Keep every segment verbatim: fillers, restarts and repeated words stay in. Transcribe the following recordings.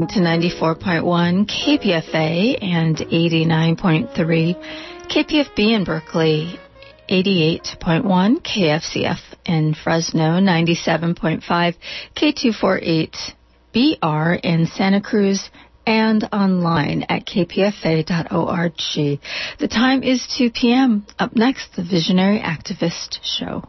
to ninety-four point one K P F A and eighty-nine point three K P F B in Berkeley, eighty-eight point one K F C F in Fresno, ninety-seven point five K two forty-eight B R in Santa Cruz, and online at k p f a dot org. The time is two p.m. Up next, the Visionary Activist Show.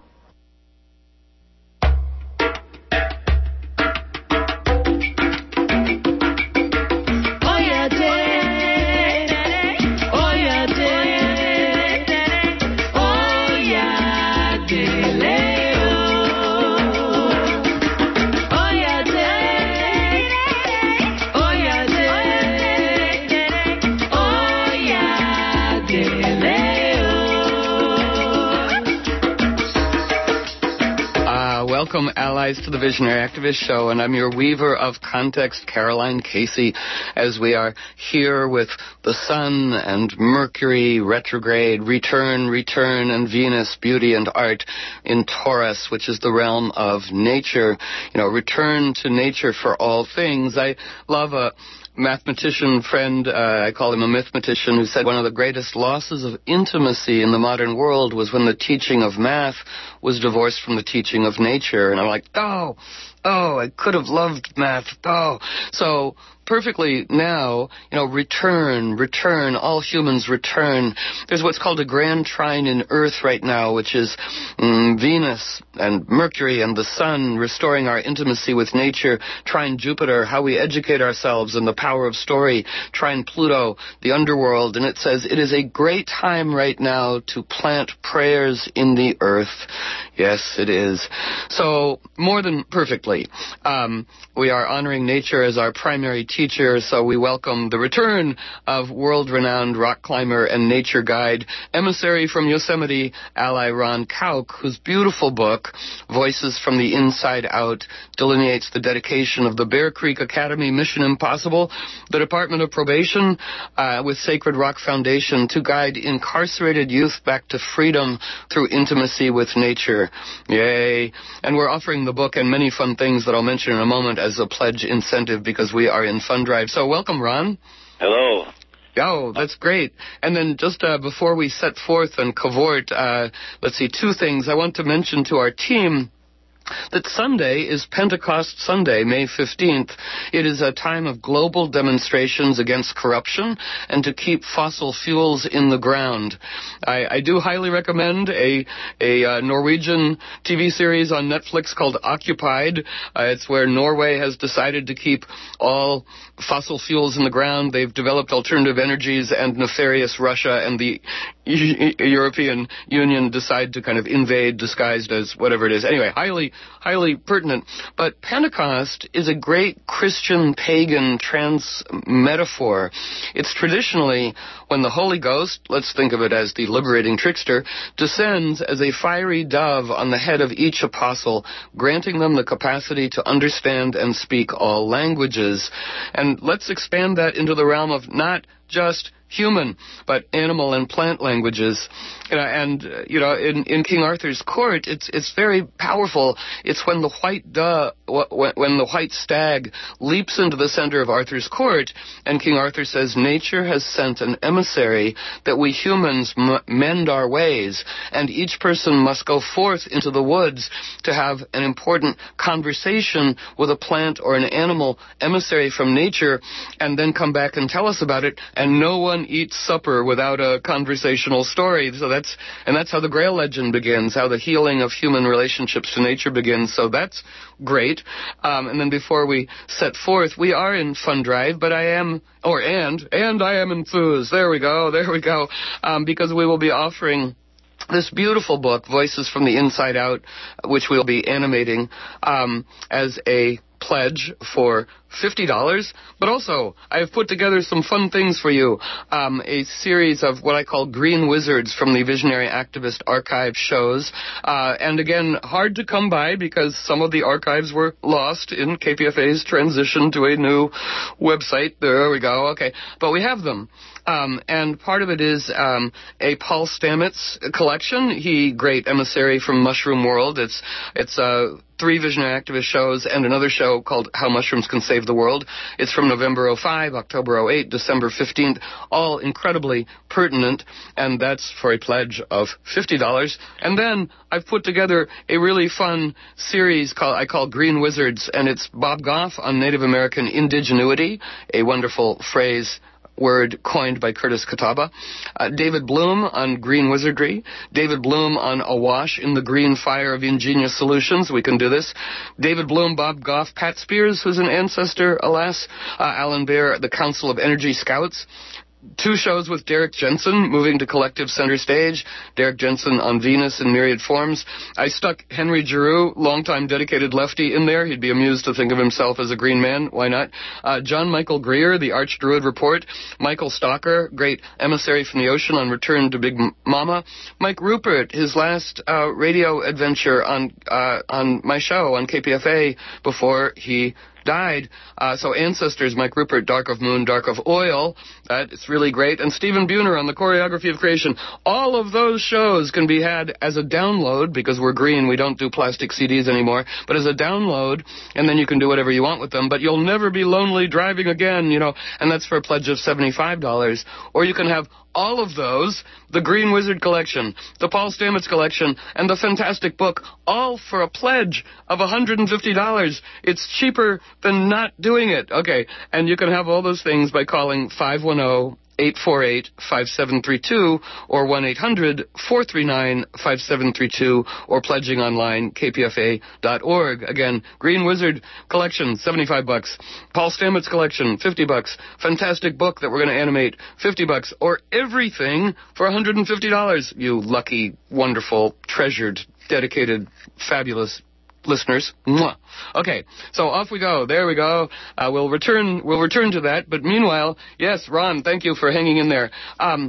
Welcome, allies, to the Visionary Activist Show, and I'm your weaver of context, Caroline Casey, as we are here with the Sun and Mercury retrograde, return, return, and Venus, beauty and art in Taurus, which is the realm of nature. You know, return to nature for all things. I love a mathematician friend, uh, I call him a mythmatician, who said one of the greatest losses of intimacy in the modern world was when the teaching of math was divorced from the teaching of nature. And I'm like, oh, oh, I could have loved math. Oh, so perfectly now, you know, return, return, all humans return. There's what's called a grand trine in Earth right now, which is um, Venus and Mercury and the Sun restoring our intimacy with nature, trine Jupiter, how we educate ourselves and the power of story, trine Pluto, the underworld, and it says it is a great time right now to plant prayers in the earth. Yes, it is. So, more than perfectly, um, we are honoring nature as our primary teacher, so we welcome the return of world-renowned rock climber and nature guide, emissary from Yosemite, ally Ron Kauk, whose beautiful book, Voices from the Inside Out, delineates the dedication of the Bear Creek Academy Mission Impossible, the Department of Probation, uh, with Sacred Rock Foundation, to guide incarcerated youth back to freedom through intimacy with nature. Yay. And we're offering the book and many fun things that I'll mention in a moment as a pledge incentive because we are in Fund Drive. So welcome, Ron. Hello. Oh, that's great. And then just uh, before we set forth and cavort, uh, let's see, two things I want to mention to our team. That Sunday is Pentecost Sunday, May fifteenth. It is a time of global demonstrations against corruption and to keep fossil fuels in the ground. I, I do highly recommend a, a uh, Norwegian T V series on Netflix called Occupied. Uh, it's where Norway has decided to keep all fossil fuels in the ground. They've developed alternative energies, and nefarious Russia and the European Union decide to kind of invade disguised as whatever it is. Anyway, highly, highly pertinent. But Pentecost is a great Christian pagan trans metaphor. It's traditionally when the Holy Ghost, let's think of it as the liberating trickster, descends as a fiery dove on the head of each apostle, granting them the capacity to understand and speak all languages. And let's expand that into the realm of not just human, but animal and plant languages. You know, and, uh, you know, in, in King Arthur's court, it's it's very powerful. It's when the white dove, when, when the white stag leaps into the center of Arthur's court, and King Arthur says, nature has sent an emissary that we humans m- mend our ways, and each person must go forth into the woods to have an important conversation with a plant or an animal emissary from nature, and then come back and tell us about it, and no one eats supper without a conversational story. So that's, and that's how the Grail legend begins, how the healing of human relationships to nature begins. So that's great. Um, and then before we set forth, we are in Fund Drive, but I am, or and, and I am enthused. There we go, there we go. Um, because we will be offering this beautiful book, Voices from the Inside Out, which we'll be animating um, as a pledge for fifty dollars, but also I have put together some fun things for you, um, a series of what I call Green Wizards from the Visionary Activist Archive shows, uh, and again, hard to come by because some of the archives were lost in K P F A's transition to a new website. There we go, okay, but we have them. Um, and part of it is um, a Paul Stamets collection. He, great emissary from Mushroom World. It's it's uh, three visionary activist shows and another show called How Mushrooms Can Save the World. It's from November oh five, October oh eight, December fifteenth, all incredibly pertinent, and that's for a pledge of fifty dollars. And then I've put together a really fun series called I call Green Wizards, and it's Bob Goff on Native American indigenuity, a wonderful phrase, word coined by Curtis Catawba. Uh, David Bloom on green wizardry. David Bloom on Awash in the Green Fire of Ingenious Solutions. We can do this. David Bloom, Bob Goff, Pat Spears, who's an ancestor, alas. Uh, Alan Baer, the Council of Energy Scouts. Two shows with Derek Jensen, moving to Collective Center Stage. Derek Jensen on Venus in myriad forms. I stuck Henry Giroux, longtime dedicated lefty, in there. He'd be amused to think of himself as a green man. Why not? Uh, John Michael Greer, the Arch Druid Report. Michael Stalker, great emissary from the ocean on Return to Big Mama. Mike Rupert, his last uh, radio adventure on uh, on my show on K P F A before he died. Uh, so Ancestors, Mike Rupert, Dark of Moon, Dark of Oil. That is really great. And Stephen Buhner on the Choreography of Creation. All of those shows can be had as a download, because we're green, we don't do plastic C Ds anymore, but as a download, and then you can do whatever you want with them. But you'll never be lonely driving again, you know, and that's for a pledge of seventy-five dollars. Or you can have all of those, the Green Wizard Collection, the Paul Stamets Collection, and the fantastic book, all for a pledge of one hundred fifty dollars. It's cheaper than not doing it. Okay, and you can have all those things by calling five one zero, eight four eight, five seven three two or one eight hundred, four three nine, five seven three two or pledging online, k p f a dot org. Again, Green Wizard Collection, seventy-five bucks. Paul Stamets Collection, fifty bucks. Fantastic book that we're going to animate, fifty bucks. Or everything for one hundred fifty dollars. You lucky, wonderful, treasured, dedicated, fabulous listeners. Mwah. Okay, so off we go. There we go. Uh, we'll return. We'll return to that. But meanwhile, yes, Ron, thank you for hanging in there. Um,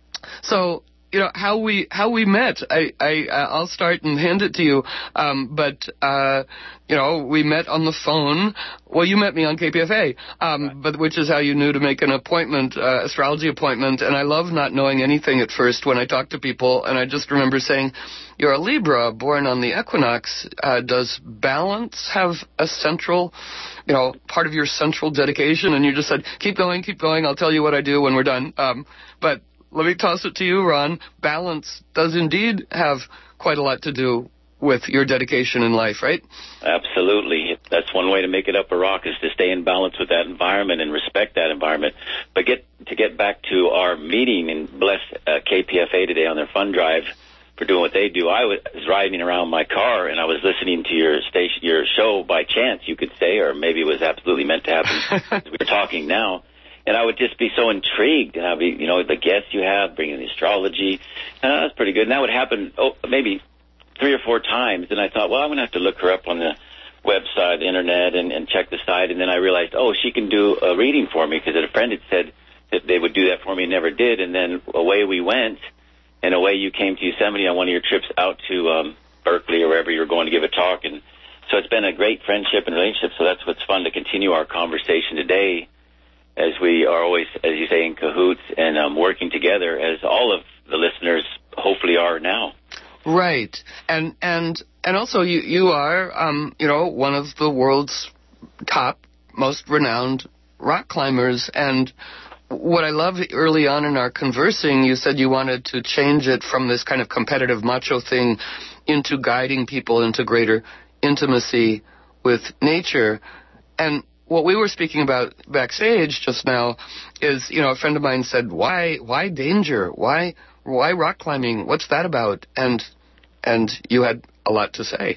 so you know how we how we met. I I I'll start and hand it to you. Um, but uh, you know we met on the phone. Well, you met me on K P F A, um, right. But which is how you knew to make an appointment, uh, astrology appointment. And I love not knowing anything at first when I talk to people. And I just remember saying, "You're a Libra, born on the equinox. Uh, does balance have a central, you know, part of your central dedication?" And you just said, "Keep going, keep going. I'll tell you what I do when we're done." Um, but let me toss it to you, Ron. Balance does indeed have quite a lot to do with your dedication in life, right? Absolutely. That's one way to make it up a rock, is to stay in balance with that environment and respect that environment. But get to get back to our meeting and bless uh, K P F A today on their fund drive for doing what they do. I was riding around my car and I was listening to your station, your show by chance, you could say, or maybe it was absolutely meant to happen as we were talking now. And I would just be so intrigued, and I'd be, you know, the guests you have, bringing the astrology, uh, that's pretty good. And that would happen, oh, maybe three or four times. And I thought, well, I'm going to have to look her up on the website, the internet, and, and check the site. And then I realized, oh, she can do a reading for me, because a friend had said that they would do that for me and never did. And then away we went, and away you came to Yosemite on one of your trips out to um, Berkeley or wherever you were going to give a talk. And so it's been a great friendship and relationship. So that's what's fun to continue our conversation today, as we are always, as you say, in cahoots and um, working together, as all of the listeners hopefully are now. Right. And and and also you, you are, um, you know, one of the world's top, most renowned rock climbers. And what I love early on in our conversing, you said you wanted to change it from this kind of competitive macho thing into guiding people into greater intimacy with nature. And what we were speaking about backstage just now is, you know, a friend of mine said, why why danger? Why why rock climbing? What's that about? And and you had a lot to say.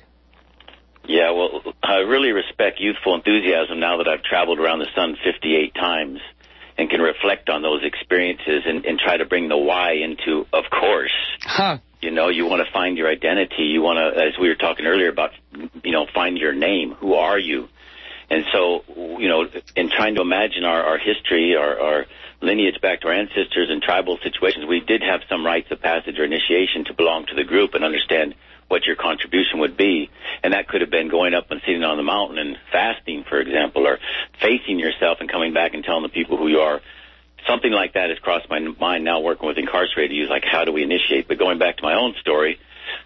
Yeah, well, I really respect youthful enthusiasm now that I've traveled around the sun fifty-eight times and can reflect on those experiences and, and try to bring the why into, of course. Huh. You know, you want to find your identity. You want to, as we were talking earlier about, you know, find your name. Who are you? And so, you know, in trying to imagine our, our history, our, our lineage back to our ancestors and tribal situations, we did have some rites of passage or initiation to belong to the group and understand what your contribution would be. And that could have been going up and sitting on the mountain and fasting, for example, or facing yourself and coming back and telling the people who you are. Something like that has crossed my mind now working with incarcerated youth, like how do we initiate? But going back to my own story,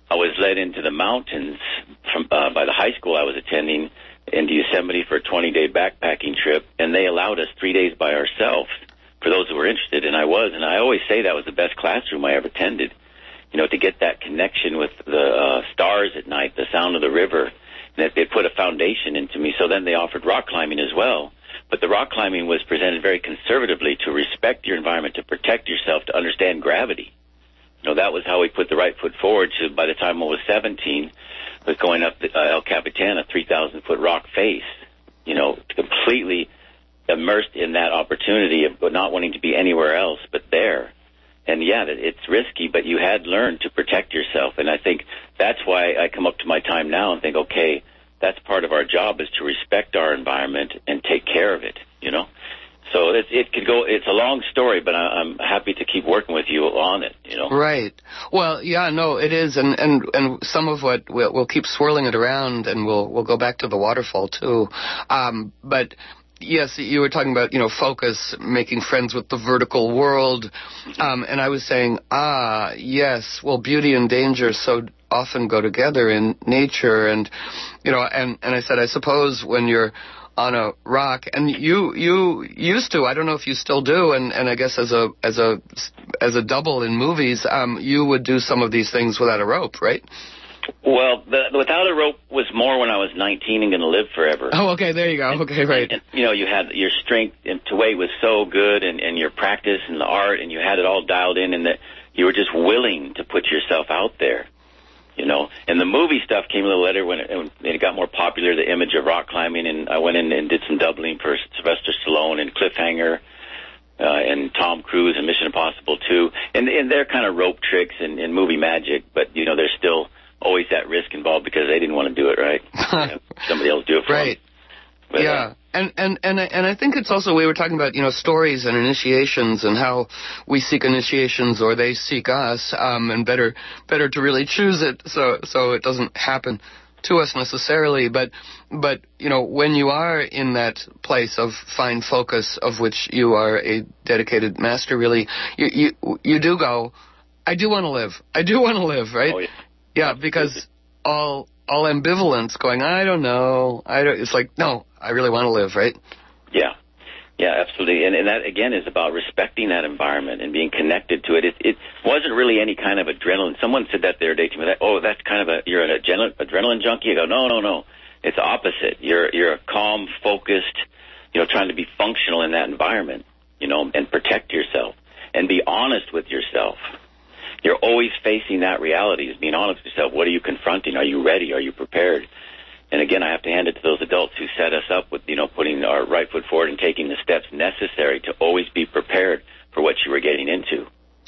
I was led into the mountains from uh, by the high school I was attending into Yosemite for a twenty-day backpacking trip, and they allowed us three days by ourselves for those who were interested, and I was. And I always say that was the best classroom I ever attended, you know, to get that connection with the uh, stars at night, the sound of the river, and it, it put a foundation into me. So then they offered rock climbing as well. But the rock climbing was presented very conservatively to respect your environment, to protect yourself, to understand gravity. You know, that was how we put the right foot forward. So by the time I was seventeen, I was going up the, uh, El Capitan, a three thousand foot rock face, you know, completely immersed in that opportunity of not wanting to be anywhere else but there. And, yeah, it's risky, but you had learned to protect yourself. And I think that's why I come up to my time now and think, okay, that's part of our job, is to respect our environment and take care of it, you know. So it, it could go, it's a long story, but I, I'm happy to keep working with you on it, you know. Right. Well, yeah, no, it is. And, and, and some of what we'll, we'll keep swirling it around, and we'll, we'll go back to the waterfall too. Um, but yes, you were talking about, you know, focus, making friends with the vertical world. Um, and I was saying, ah, yes, well, beauty and danger so often go together in nature. And, you know, and, and I said, I suppose when you're on a rock, and you you used to, I don't know if you still do, and, and I guess as a as a as a double in movies, um, you would do some of these things without a rope, right? Well, the, the without a rope was more when I was nineteen and going to live forever. Oh, okay, there you go. And, okay, right. And, you know, you had your strength to weight was so good, and, and your practice and the art, and you had it all dialed in, and that you were just willing to put yourself out there. You know, and the movie stuff came a little later when it, when it got more popular, the image of rock climbing, and I went in and did some doubling for Sylvester Stallone and Cliffhanger uh, and Tom Cruise and Mission Impossible two. And, and they're kind of rope tricks and, and movie magic, but, you know, there's still always that risk involved because they didn't want to do it, right? You know, somebody else do it for right. them. But, yeah, uh, and and and I, and I think it's also, we were talking about, you know, stories and initiations and how we seek initiations or they seek us, um, and better better to really choose it so so it doesn't happen to us necessarily. But but you know, when you are in that place of fine focus, of which you are a dedicated master, really, you you you do go, I do want to live, I do want to live, right? Oh, yeah. Yeah, because all. all ambivalence going, I don't know, I don't, it's like, no, I really want to live, right? Yeah, yeah, absolutely. And, and that, again, is about respecting that environment and being connected to it. It, it wasn't really any kind of adrenaline. Someone said that the other day to me, that, oh, that's kind of a, you're an adrenaline, adrenaline junkie. I go, no, no, no. It's opposite. You're, you're a calm, focused, you know, trying to be functional in that environment, you know, and protect yourself and be honest with yourself. You're always facing that reality, is being honest with yourself. What are you confronting? Are you ready? Are you prepared? And again, I have to hand it to those adults who set us up with, you know, putting our right foot forward and taking the steps necessary to always be prepared for what you were getting into.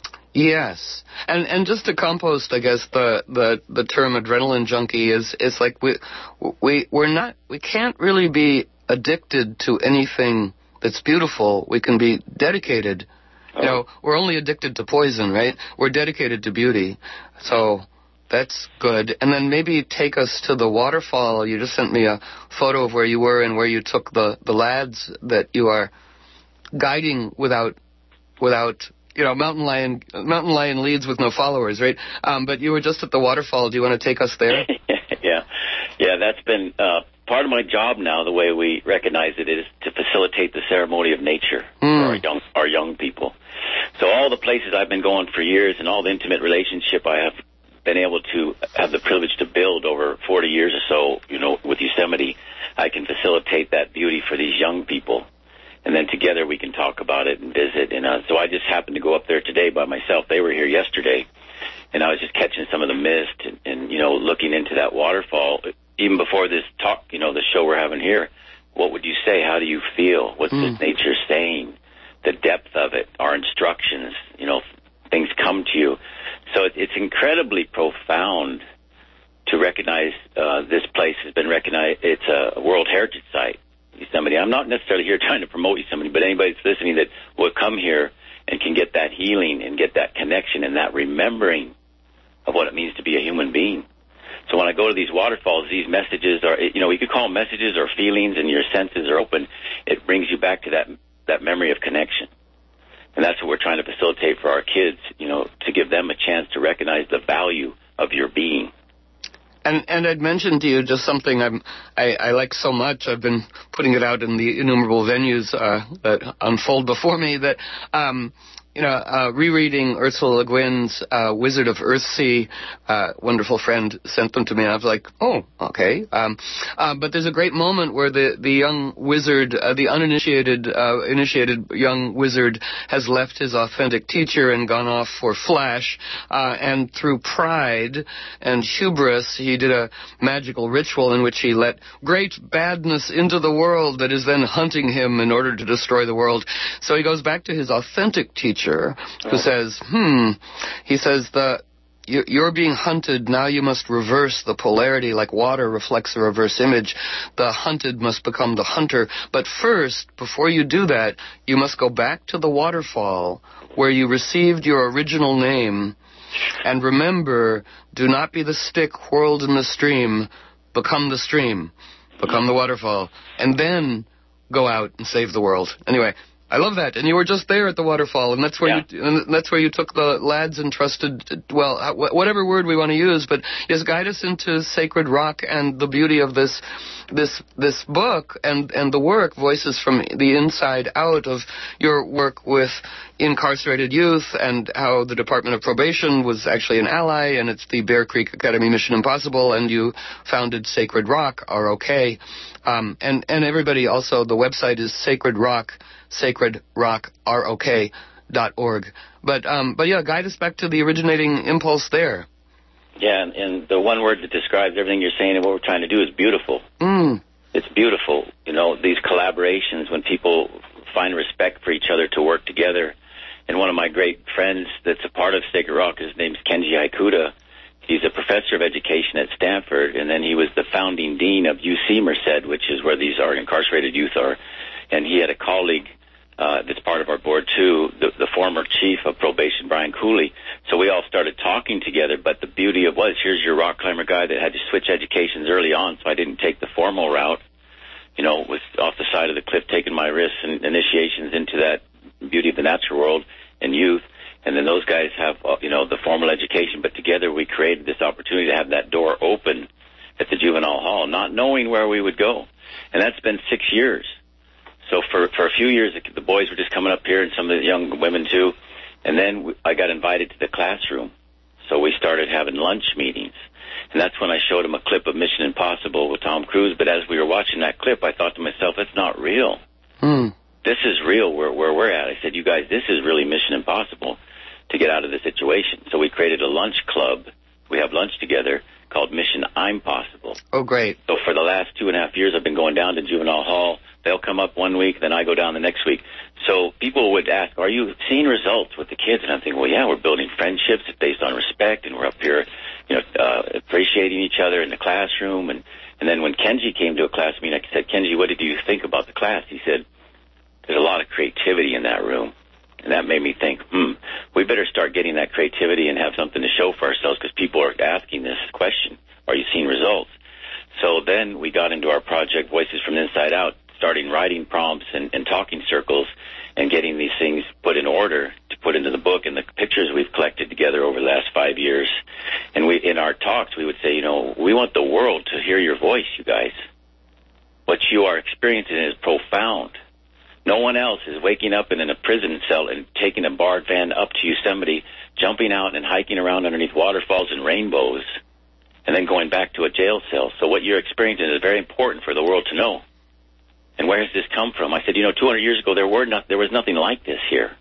Yes. And and just to compost, I guess, the, the, the term adrenaline junkie is, is like we, we, we're not, we can't really be addicted to anything that's beautiful. We can be dedicated. You know, we're only addicted to poison, right? We're dedicated to beauty. So that's good. And then maybe take us to the waterfall. You just sent me a photo of where you were and where you took the, the lads that you are guiding without, without, you know, mountain lion, mountain lion leads with no followers, right? Um, but you were just at the waterfall. Do you want to take us there? yeah. Yeah, that's been uh, part of my job now. The way we recognize it is to facilitate the ceremony of nature mm. for our young, our young people. So all the places I've been going for years and all the intimate relationship I have been able to have the privilege to build over forty years or so, you know, with Yosemite, I can facilitate that beauty for these young people. And then together we can talk about it and visit. And uh, so I just happened to go up there today by myself. They were here yesterday. And I was just catching some of the mist and, and, you know, looking into that waterfall. Even before this talk, you know, the show we're having here, what would you say? How do you feel? What's mm. the nature saying? The depth of it, our instructions, you know, things come to you. So it, it's incredibly profound to recognize uh, this place has been recognized. It's a World Heritage Site, Yosemite. I'm not necessarily here trying to promote Yosemite, but anybody that's listening that will come here and can get that healing and get that connection and that remembering of what it means to be a human being. So when I go to these waterfalls, these messages are, you know, you could call them messages or feelings, and your senses are open. It brings you back to that that memory of connection. And that's what we're trying to facilitate for our kids, you know, to give them a chance to recognize the value of your being. And and I'd mentioned to you just something I'm, I, I like so much. I've been putting it out in the innumerable venues uh, that unfold before me that, um, you know, uh, rereading Ursula Le Guin's uh, Wizard of Earthsea, uh, wonderful friend sent them to me. I was like, oh, okay. Um, uh, but there's a great moment where the, the young wizard, uh, the uninitiated, uh, initiated young wizard has left his authentic teacher and gone off for Flash, uh, and through pride and hubris, he did a magical ritual in which he let great badness into the world that is then hunting him in order to destroy the world. So he goes back to his authentic teacher, who says, hmm, he says, the you're being hunted, now you must reverse the polarity like water reflects a reverse image. The hunted must become the hunter. But first, before you do that, you must go back to the waterfall where you received your original name. And remember, do not be the stick whirled in the stream. Become the stream. Become the waterfall. And then go out and save the world. Anyway, I love that, and you were just there at the waterfall, and that's where yeah. you and that's where you took the lads and trusted, well, whatever word we want to use, but just guide us into Sacred Rock and the beauty of this this this book and and the work, Voices from the Inside Out, of your work with incarcerated youth and how the Department of Probation was actually an ally, and it's the Bear Creek Academy Mission Impossible, and you founded Sacred Rock, R O K, um, and and everybody also, the website is Sacred Rock. sacred rock rock dot org. But um, but yeah, guide us back to the originating impulse there. Yeah, and, and the one word that describes everything you're saying and what we're trying to do is beautiful. Mm. It's beautiful. You know, these collaborations, when people find respect for each other to work together. And one of my great friends that's a part of Sacred Rock, his name's Kenji Aikuda. He's a professor of education at Stanford, and then he was the founding dean of U C Merced, which is where these are incarcerated youth are. And he had a colleague uh, that's part of our board, too, the, the former chief of probation, Brian Cooley. So we all started talking together, but the beauty of was, here's your rock climber guy that had to switch educations early on, so I didn't take the formal route. You know, was off the side of the cliff taking my risks and initiations into that beauty of the natural world and youth. And then those guys have, uh, you know, the formal education. But together we created this opportunity to have that door open at the juvenile hall, not knowing where we would go. And that's been six years. So for, for a few years, the boys were just coming up here, and some of the young women, too. And then I got invited to the classroom. So we started having lunch meetings. And that's when I showed them a clip of Mission Impossible with Tom Cruise. But as we were watching that clip, I thought to myself, that's not real. Hmm. This is real where, where we're at. I said, you guys, this is really Mission Impossible to get out of the situation. So we created a lunch club. We have lunch together called Mission I'm Possible. Oh, great. So for the last two and a half years, I've been going down to juvenile hall. They'll come up one week, then I go down the next week. So people would ask, are you seeing results with the kids? And I'm thinking, well, yeah, we're building friendships based on respect, and we're up here, you know, uh, appreciating each other in the classroom. And, and then when Kenji came to a class meeting, I said, Kenji, what did you think about the class? He said, there's a lot of creativity in that room. And that made me think, hmm, we better start getting that creativity and have something to show for ourselves, because people are asking this question, are you seeing results? So then we got into our project, Voices from the Inside Out, starting writing prompts and, and talking circles and getting these things put in order to put into the book, and the pictures we've collected together over the last five years. And we, in our talks, we would say, you know, we want the world to hear your voice, you guys. What you are experiencing is profound. No one else is waking up in a prison cell and taking a barred van up to Yosemite, jumping out and hiking around underneath waterfalls and rainbows, and then going back to a jail cell. So what you're experiencing is very important for the world to know. And where has this come from? I said, you know, two hundred years ago, there were not, there was nothing like this here.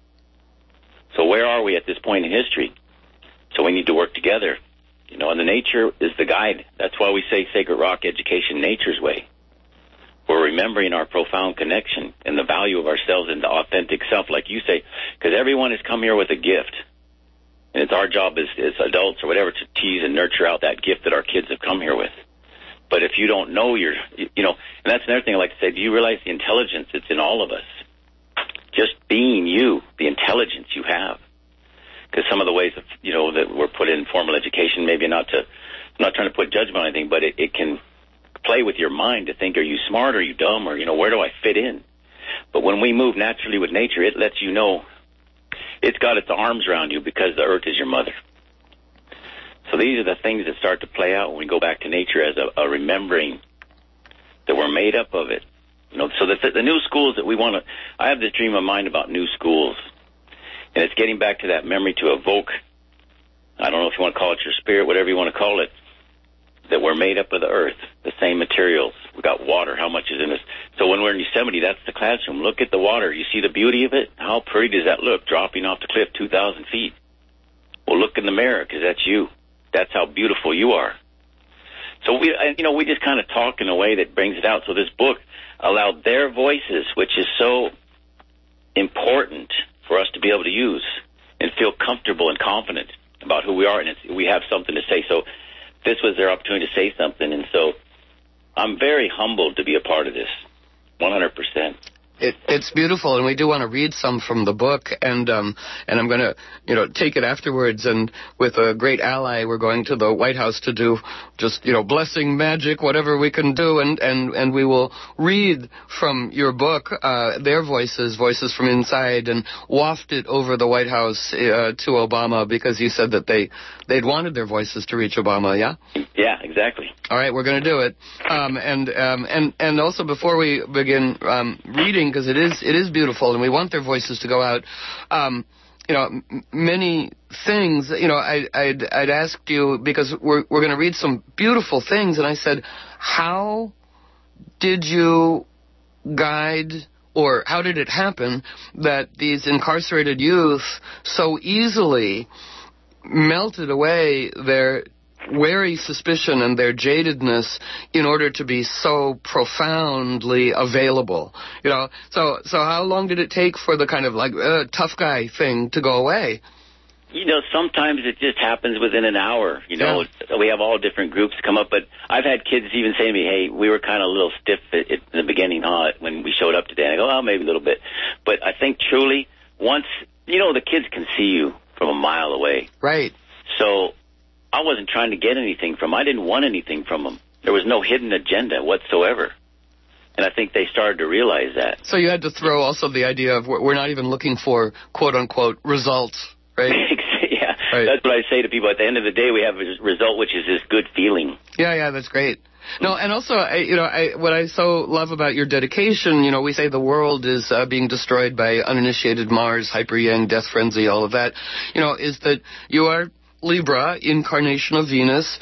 So where are we at this point in history? So we need to work together. You know, and the nature is the guide. That's why we say Sacred Rock Education, nature's way. We're remembering our profound connection and the value of ourselves and the authentic self, like you say, because everyone has come here with a gift. And it's our job as, as adults or whatever to tease and nurture out that gift that our kids have come here with. But if you don't know your, you know, and that's another thing I like to say, do you realize the intelligence that's in all of us? Just being you, the intelligence you have. Because some of the ways, of, you know, that were put in formal education, maybe not to, I'm not trying to put judgment on anything, but it, it can play with your mind to think, are you smart, or are you dumb, or, you know, where do I fit in? But when we move naturally with nature, it lets you know it's got its arms around you because the earth is your mother. So these are the things that start to play out when we go back to nature as a, a remembering that we're made up of it. You know, so the, the new schools that we want to, I have this dream of mine about new schools, and it's getting back to that memory to evoke, I don't know if you want to call it your spirit, whatever you want to call it, that we're made up of the earth, the same materials. We got water, how much is in us? So when we're in Yosemite, that's the classroom. Look at the water. You see the beauty of it? How pretty does that look, dropping off the cliff two thousand feet? Well, look in the mirror, because that's you. That's how beautiful you are. So we, you know, we just kind of talk in a way that brings it out. So this book allowed their voices, which is so important for us to be able to use and feel comfortable and confident about who we are, and it's, we have something to say. So this was their opportunity to say something, and so I'm very humbled to be a part of this, one hundred percent. It, it's beautiful, and we do want to read some from the book, and um, and I'm going to, you know, take it afterwards, and with a great ally, we're going to the White House to do just, you know, blessing magic, whatever we can do, and, and, and we will read from your book, uh, their voices, voices from inside, and waft it over the White House uh, to Obama, because you said that they, they'd wanted their voices to reach Obama, yeah? Yeah, exactly. All right, we're going to do it. Um, and, um, and, and also, before we begin um, reading, because it is it is beautiful, and we want their voices to go out. Um, you know, m- many things. You know, I, I'd I'd asked you, because we're we're going to read some beautiful things, and I said, how did you guide, or how did it happen that these incarcerated youth so easily melted away their wary suspicion and their jadedness in order to be so profoundly available? You know, so so how long did it take for the kind of like uh, tough guy thing to go away? You know, sometimes it just happens within an hour. You know, yeah. We have all different groups come up, but I've had kids even say to me, hey, we were kind of a little stiff at, at the beginning, huh, when we showed up today. And I go, oh, maybe a little bit. But I think truly, once, you know, the kids can see you from a mile away. Right. So I wasn't trying to get anything from them. I didn't want anything from them. There was no hidden agenda whatsoever. And I think they started to realize that. So you had to throw also the idea of we're not even looking for, quote-unquote, results, right? Yeah, right. That's what I say to people. At the end of the day, we have a result, which is this good feeling. Yeah, yeah, that's great. No, and also, I, you know, I, what I so love about your dedication, you know, we say the world is uh, being destroyed by uninitiated Mars, hyper-yang, death frenzy, all of that, you know, is that you are Libra, incarnation of Venus,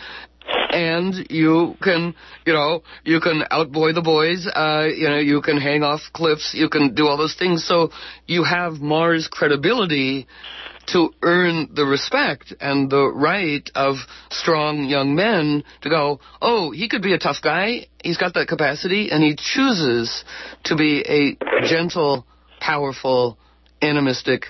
and you can, you know, you can outboy the boys, uh, you know, you can hang off cliffs, you can do all those things. So you have Mars credibility to earn the respect and the right of strong young men to go, oh, he could be a tough guy, he's got that capacity, and he chooses to be a gentle, powerful, animistic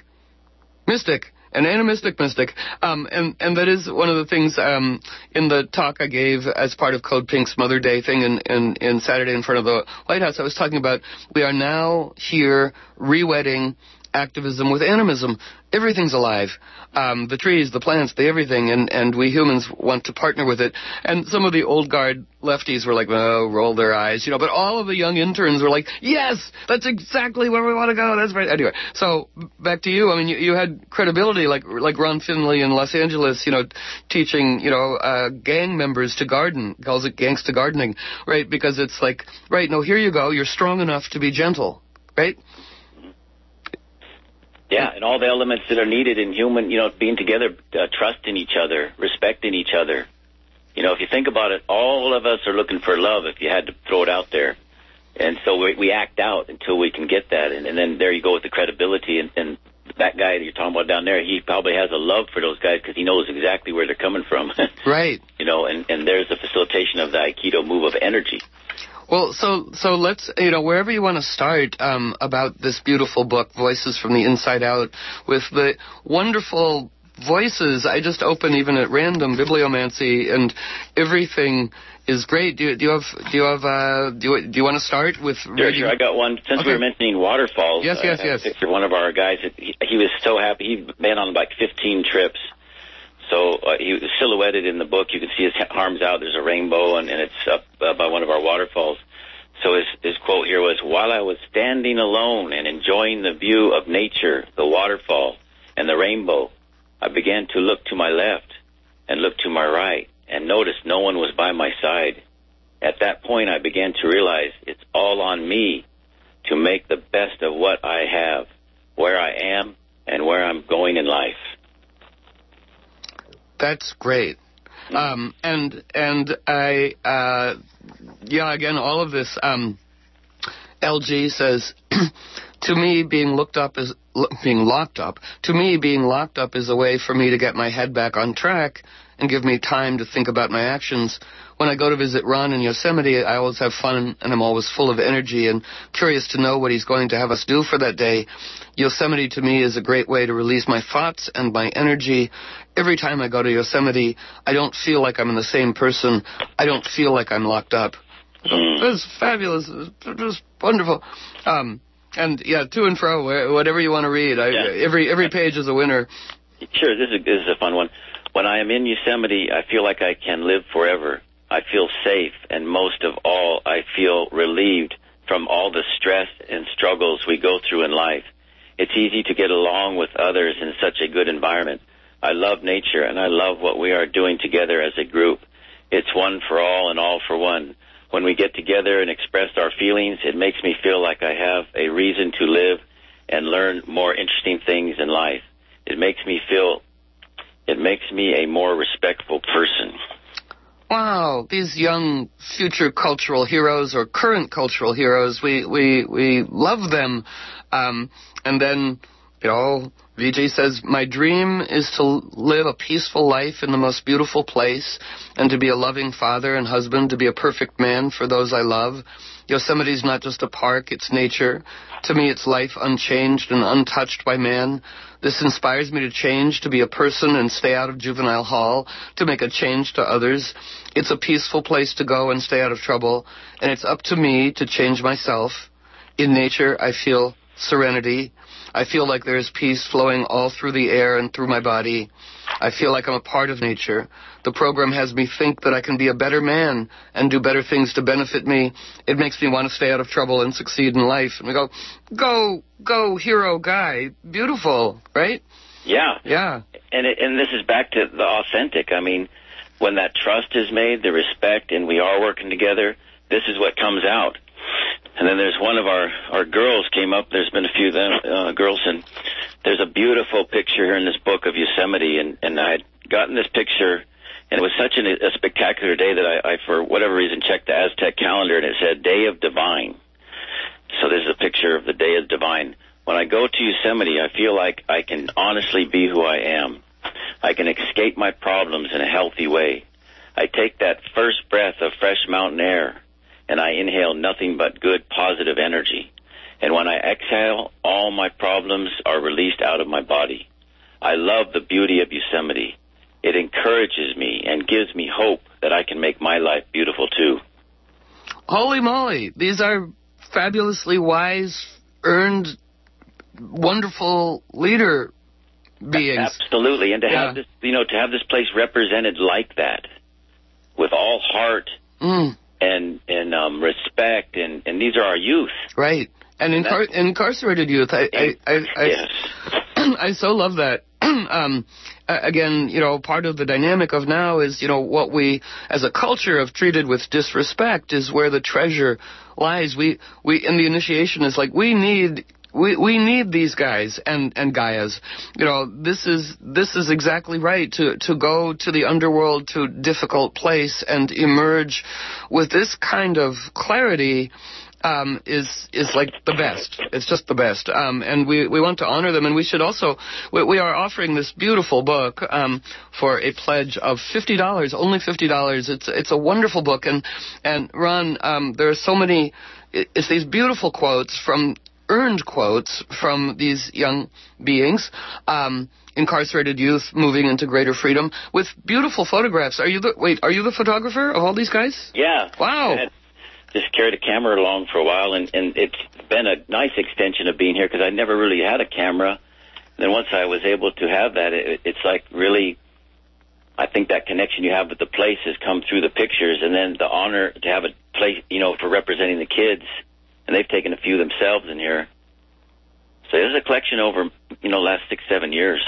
mystic. An animistic mystic, um, and, and that is one of the things um, in the talk I gave as part of Code Pink's Mother Day thing in, in, in Saturday in front of the White House. I was talking about we are now here re-wedding activism with animism. Everything's alive. Um, the trees, the plants, the everything, and, and we humans want to partner with it. And some of the old guard lefties were like, oh, roll their eyes, you know, but all of the young interns were like, yes, that's exactly where we want to go. That's right. Anyway, so back to you. I mean, you, you had credibility like like Ron Finley in Los Angeles, you know, teaching, you know, uh, gang members to garden, calls it gangsta gardening, right? Because it's like, right, no, here you go. You're strong enough to be gentle, right? Yeah, and all the elements that are needed in human, you know, being together, uh, trusting each other, respecting each other. You know, if you think about it, all of us are looking for love if you had to throw it out there. And so we, we act out until we can get that. And, and then there you go with the credibility. And, and that guy that you're talking about down there, he probably has a love for those guys because he knows exactly where they're coming from. Right. You know, and, and there's the facilitation of the Aikido move of energy. Well, so so let's, you know, wherever you want to start um, about this beautiful book, Voices from the Inside Out, with the wonderful voices. I just open even at random Bibliomancy, and everything is great. Do you, do you have do you have uh, do you, do you want to start with? Sure, reading? sure. I got one. Since okay. we were mentioning waterfalls, yes, yes, yes. Victor, one of our guys, he, he was so happy. He'd been on like fifteen trips. So uh, he was silhouetted in the book. You can see his arms out. There's a rainbow, and, and it's up uh, by one of our waterfalls. So his, his quote here was, while I was standing alone and enjoying the view of nature, the waterfall, and the rainbow, I began to look to my left. and looked to my right and noticed no one was by my side. At that point, I began to realize it's all on me to make the best of what I have, where I am, and where I'm going in life. That's great. Um, and and I, uh, yeah, again, all of this, um, L G says, to me, being looked up is, being locked up, to me, being locked up is a way for me to get my head back on track and give me time to think about my actions. When I go to visit Ron in Yosemite, I always have fun, and I'm always full of energy and curious to know what he's going to have us do for that day. Yosemite, to me, is a great way to release my thoughts and my energy. Every time I go to Yosemite, I don't feel like I'm in the same person. I don't feel like I'm locked up. It was fabulous. It was wonderful. Um, and, yeah, to and fro, whatever you want to read. I, yeah. Every every page is a winner. Sure, this is, this is a fun one. When I am in Yosemite, I feel like I can live forever. I feel safe, and most of all, I feel relieved from all the stress and struggles we go through in life. It's easy to get along with others in such a good environment. I love nature, and I love what we are doing together as a group. It's one for all and all for one. When we get together and express our feelings, it makes me feel like I have a reason to live and learn more interesting things in life. It makes me feel, it makes me a more respectful person. Wow, these young future cultural heroes or current cultural heroes, we we, we love them. Um, and then, you know, V J says, my dream is to live a peaceful life in the most beautiful place and to be a loving father and husband, to be a perfect man for those I love. Yosemite's not just a park, it's nature. To me, it's life unchanged and untouched by man. This inspires me to change, to be a person and stay out of juvenile hall, to make a change to others. It's a peaceful place to go and stay out of trouble, and it's up to me to change myself. In nature, I feel serenity. I feel like there is peace flowing all through the air and through my body. I feel like I'm a part of nature. The program has me think that I can be a better man and do better things to benefit me. It makes me want to stay out of trouble and succeed in life. And we go, go, go, hero guy. Beautiful, right? Yeah. Yeah. And it, and this is back to the authentic. I mean, when that trust is made, the respect, and we are working together, this is what comes out. And then there's one of our, our girls came up. There's been a few of them, uh, girls, and there's a beautiful picture here in this book of Yosemite. And, and I had gotten this picture, and it was such an, a spectacular day that I, I, for whatever reason, checked the Aztec calendar, and it said Day of Divine. So this is a picture of the Day of Divine. When I go to Yosemite, I feel like I can honestly be who I am. I can escape my problems in a healthy way. I take that first breath of fresh mountain air, and I inhale nothing but good, positive energy. And when I exhale, all my problems are released out of my body. I love the beauty of Yosemite. It encourages me and gives me hope that I can make my life beautiful too. Holy moly, these are fabulously wise, earned, wonderful leader beings. Absolutely, and to yeah. have this, you know, to have this place represented like that, with all heart. Mm. And and um, respect, and, and these are our youth. Right. And incar- incarcerated youth. I I, I, I, yes. I so love that. um, again, you know, part of the dynamic of now is, you know, what we as a culture have treated with disrespect is where the treasure lies. We, we in the initiation is like, we need... We we need these guys and, and Gaias. You know, this is this is exactly right, to, to go to the underworld, to a difficult place, and emerge with this kind of clarity um, is is like the best. It's just the best. Um, and we, we want to honor them, and we should also, we, we are offering this beautiful book um, for a pledge of fifty dollars, only fifty dollars. It's it's a wonderful book, and, and Ron, um, there are so many, it's these beautiful quotes from earned quotes from these young beings, um, incarcerated youth moving into greater freedom, with beautiful photographs. Are you the wait? Are you the photographer of all these guys? Yeah. Wow. I had just carried a camera along for a while, and, and it's been a nice extension of being here because I never really had a camera. And then once I was able to have that, it, it's like really, I think that connection you have with the place has come through the pictures, and then the honor to have a place, you know, for representing the kids. And they've taken a few themselves in here. So there's a collection over, you know, last six, seven years.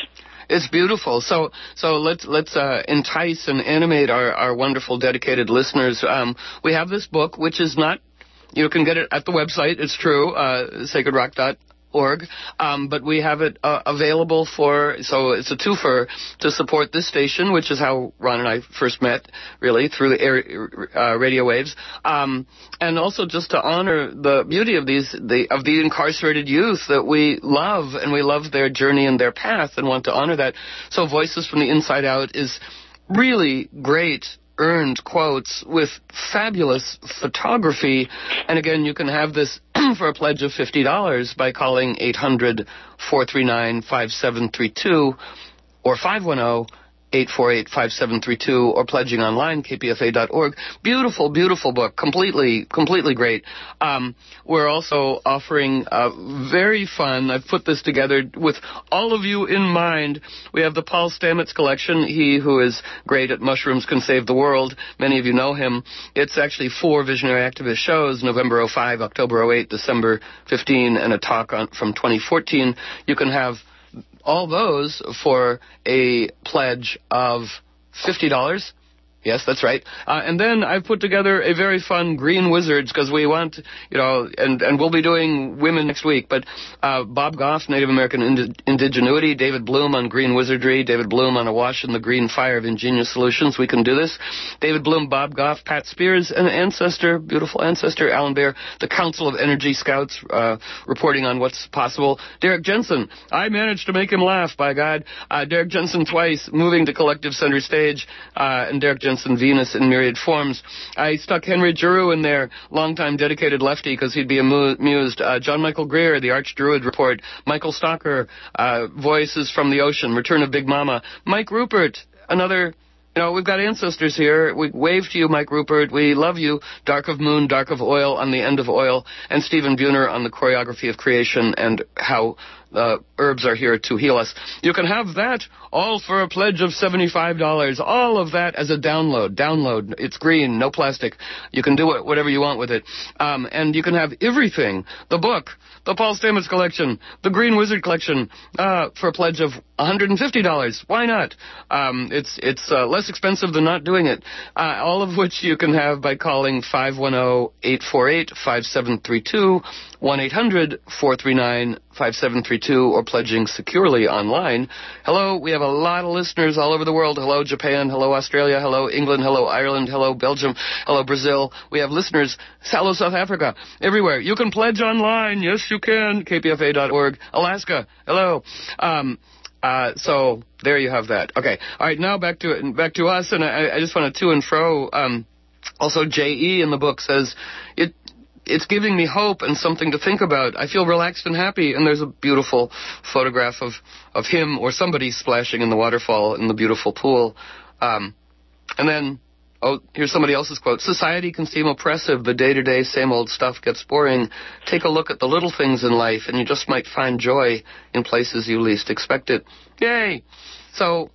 It's beautiful. So, so let's let's uh, entice and animate our, our wonderful dedicated listeners. Um, we have this book, which is not, you can get it at the website. It's true, uh, sacred rock dot org. Um, but we have it uh, available for, so it's a twofer to support this station, which is how Ron and I first met, really, through the air, uh, radio waves, um, and also just to honor the beauty of these, the, of the incarcerated youth that we love, and we love their journey and their path, and want to honor that. So Voices from the Inside Out is really great earned quotes with fabulous photography. And again, you can have this for a pledge of fifty dollars by calling eight hundred, four three nine, five seven three two or five one zero, eight four eight, five seven three two or pledging online, k p f a dot org. Beautiful, beautiful book. Completely, completely great. Um, we're also offering uh, very fun, I've put this together with all of you in mind. We have the Paul Stamets collection, he who is great at Mushrooms Can Save the World. Many of you know him. It's actually four Visionary Activist shows, November oh five, October oh eight, December fifteenth, and a talk on, from twenty fourteen. You can have all those for a pledge of fifty dollars. Yes, that's right. Uh, and then I've put together a very fun Green Wizards, because we want, you know, and, and we'll be doing women next week, but uh, Bob Goff, Native American Indi- Indigenuity, David Bloom on Green Wizardry, David Bloom on Awash in the Green Fire of Ingenious Solutions. We can do this. David Bloom, Bob Goff, Pat Spears, an ancestor, beautiful ancestor, Alan Baer, the Council of Energy Scouts, uh, reporting on what's possible. Derek Jensen, I managed to make him laugh, by God. Uh, Derek Jensen twice, moving to Collective Center Stage, uh, and Derek Jensen and Venus in Myriad Forms. I stuck Henry Giroux in there, longtime dedicated lefty, because he'd be amused. Uh, John Michael Greer, the Arch Druid Report. Michael Stalker, uh, Voices from the Ocean, Return of Big Mama. Mike Rupert, another... You know, we've got ancestors here. We wave to you, Mike Rupert. We love you. Dark of Moon, Dark of Oil on the End of Oil. And Stephen Buhner on the choreography of creation and how uh, herbs are here to heal us. You can have that all for a pledge of seventy-five dollars. All of that as a download. Download. It's green, no plastic. You can do whatever you want with it. Um, and you can have everything. The book, the Paul Stamets collection, the Green Wizard collection, uh, for a pledge of one hundred fifty dollars. Why not? Um, it's it's uh, less expensive than not doing it. Uh, all of which you can have by calling five one zero, eight four eight, five seven three two, one eight hundred, four three nine, five seven three two, or pledging securely online. Hello, we have a lot of listeners all over the world. Hello, Japan. Hello, Australia. Hello, England. Hello, Ireland. Hello, Belgium. Hello, Brazil. We have listeners. Hello, South Africa. Everywhere. You can pledge online. Yes, you can. k p f a dot org. Alaska. Hello. Um... Uh, so there you have that. Okay. All right. Now back to it, back to us, and I, I just want to to and fro. Um, also, J E in the book says it. It's giving me hope and something to think about. I feel relaxed and happy, and there's a beautiful photograph of of him or somebody splashing in the waterfall in the beautiful pool. Um, and then. Oh, here's somebody else's quote. Society can seem oppressive. The day-to-day same old stuff gets boring. Take a look at the little things in life, and you just might find joy in places you least expect it. Yay! So,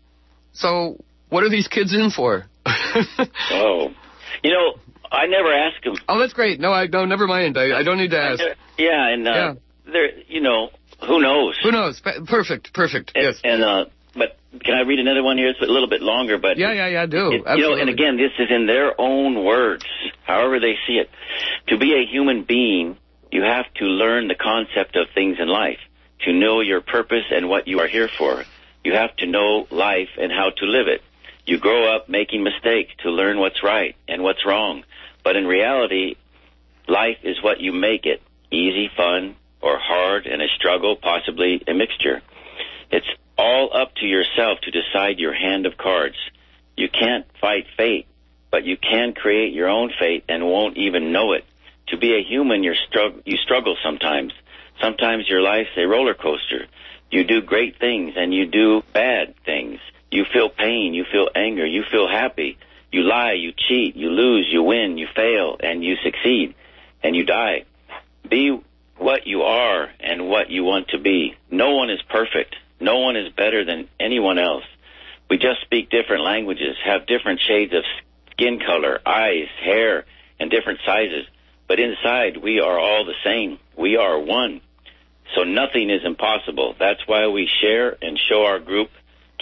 so what are these kids in for? Oh, you know, I never ask them. Oh, that's great. No, I no, never mind. I, I don't need to ask. Yeah, and uh, yeah. they're, you know, who knows? Who knows? Perfect, perfect. And, yes. And uh, but can I read another one here? It's a little bit longer, but yeah, yeah, yeah, do. It, you know, and again, this is in their own words, however they see it. To be a human being, you have to learn the concept of things in life, to know your purpose and what you are here for. You have to know life and how to live it. You grow up making mistakes to learn what's right and what's wrong. But in reality, life is what you make it, easy, fun, or hard, and a struggle, possibly a mixture. It's all up to yourself to decide your hand of cards. You can't fight fate, but you can create your own fate and won't even know it. To be a human, you're strugg- you struggle sometimes. Sometimes your life's a roller coaster. You do great things and you do bad things. You feel pain, you feel anger, you feel happy. You lie, you cheat, you lose, you win, you fail, and you succeed, and you die. Be what you are and what you want to be. No one is perfect. No one is better than anyone else. We just speak different languages, have different shades of skin color, eyes, hair, and different sizes. But inside, we are all the same. We are one. So nothing is impossible. That's why we share and show our group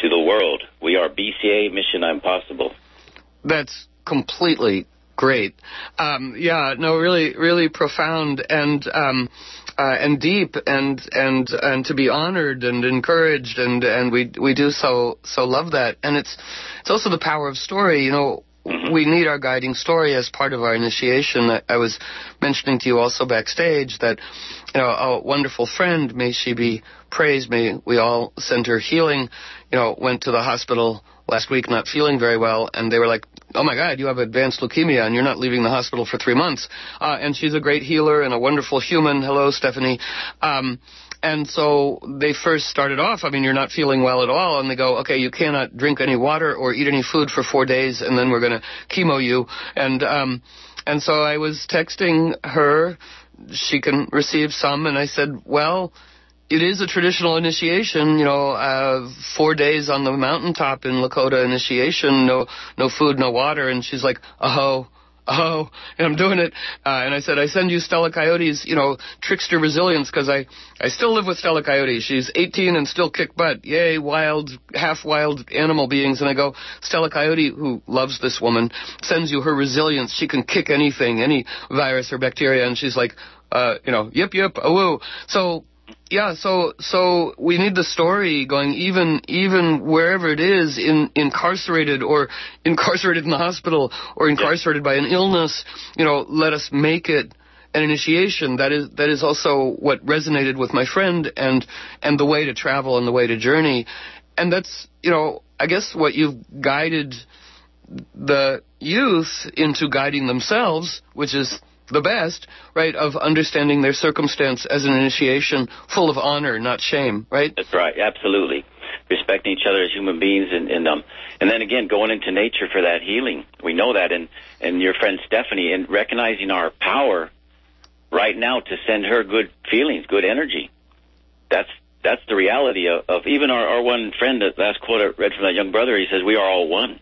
to the world. We are B C A Mission Impossible. That's completely great. Um, yeah, no, really, really profound and um, uh, and deep, and and and to be honored and encouraged, and and we we do so so love that. And it's it's also the power of story. You know, we need our guiding story as part of our initiation. I, I was mentioning to you also backstage that, you know, a wonderful friend, may she be praised, may we all send her healing, you know, went to the hospital last week not feeling very well, and they were like, oh my God, you have advanced leukemia and you're not leaving the hospital for three months. Uh, and she's a great healer and a wonderful human. Hello, Stephanie. Um, and so they first started off, I mean, you're not feeling well at all, and they go, okay, you cannot drink any water or eat any food for four days, and then we're going to chemo you. And um, and so I was texting her, she can receive some, and I said, well, it is a traditional initiation, you know, uh, four days on the mountaintop in Lakota initiation, no no food, no water. And she's like, oh, oh, and I'm doing it. Uh, and I said, I send you Stella Coyote's, you know, trickster resilience, because I, I still live with Stella Coyote. She's eighteen and still kick butt. Yay, wild, half-wild animal beings. And I go, Stella Coyote, who loves this woman, sends you her resilience. She can kick anything, any virus or bacteria. And she's like, uh, you know, yip, yip, oh, woo. So... Yeah, so so we need the story going, even even wherever it is, in incarcerated or incarcerated in the hospital or incarcerated by an illness. You know, let us make it an initiation. That is that is also what resonated with my friend, and and the way to travel and the way to journey, and that's, you know, I guess what you've guided the youth into guiding themselves, which is the best, right, of understanding their circumstance as an initiation full of honor, not shame, right? That's right, absolutely. Respecting each other as human beings, and and, um, and then again, going into nature for that healing. We know that, and, and your friend Stephanie, and recognizing our power right now to send her good feelings, good energy. That's that's the reality of, of even our, our one friend, that last quote I read from that young brother, he says, we are all one.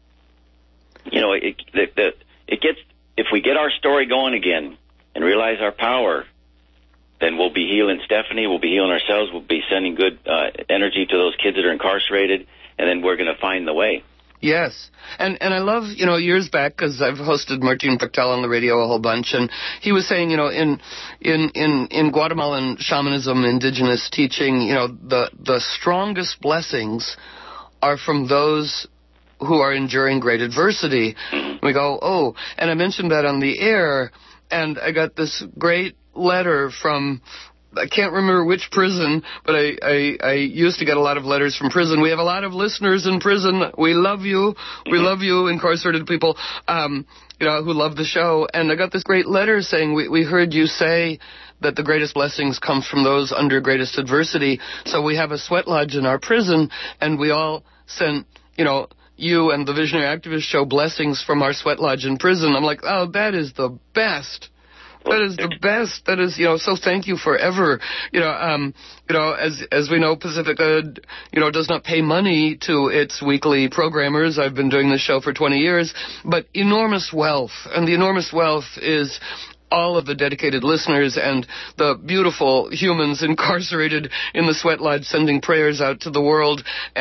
You know, it, the, the, it gets... If we get our story going again and realize our power, then we'll be healing Stephanie, we'll be healing ourselves, we'll be sending good uh, energy to those kids that are incarcerated, and then we're going to find the way. Yes. And and I love, you know, years back, because I've hosted Martin Pictel on the radio a whole bunch, and he was saying, you know, in in, in, in Guatemalan shamanism, indigenous teaching, you know, the, the strongest blessings are from those who are enduring great adversity. We go, oh, and I mentioned that on the air, and I got this great letter from, I can't remember which prison, but I, I, I used to get a lot of letters from prison. We have a lot of listeners in prison. We love you. We love you, incarcerated people, um, you know, who love the show. And I got this great letter saying, we, we heard you say that the greatest blessings come from those under greatest adversity. So we have a sweat lodge in our prison, and we all sent, you know, you and the Visionary Activist Show blessings from our sweat lodge in prison. I'm like, oh, that is the best. That is the best. That is, you know, so thank you forever. You know, um, you know, as as we know, Pacifica, you know, does not pay money to its weekly programmers. I've been doing this show for twenty years, but enormous wealth, and the enormous wealth is all of the dedicated listeners and the beautiful humans incarcerated in the sweat lodge, sending prayers out to the world,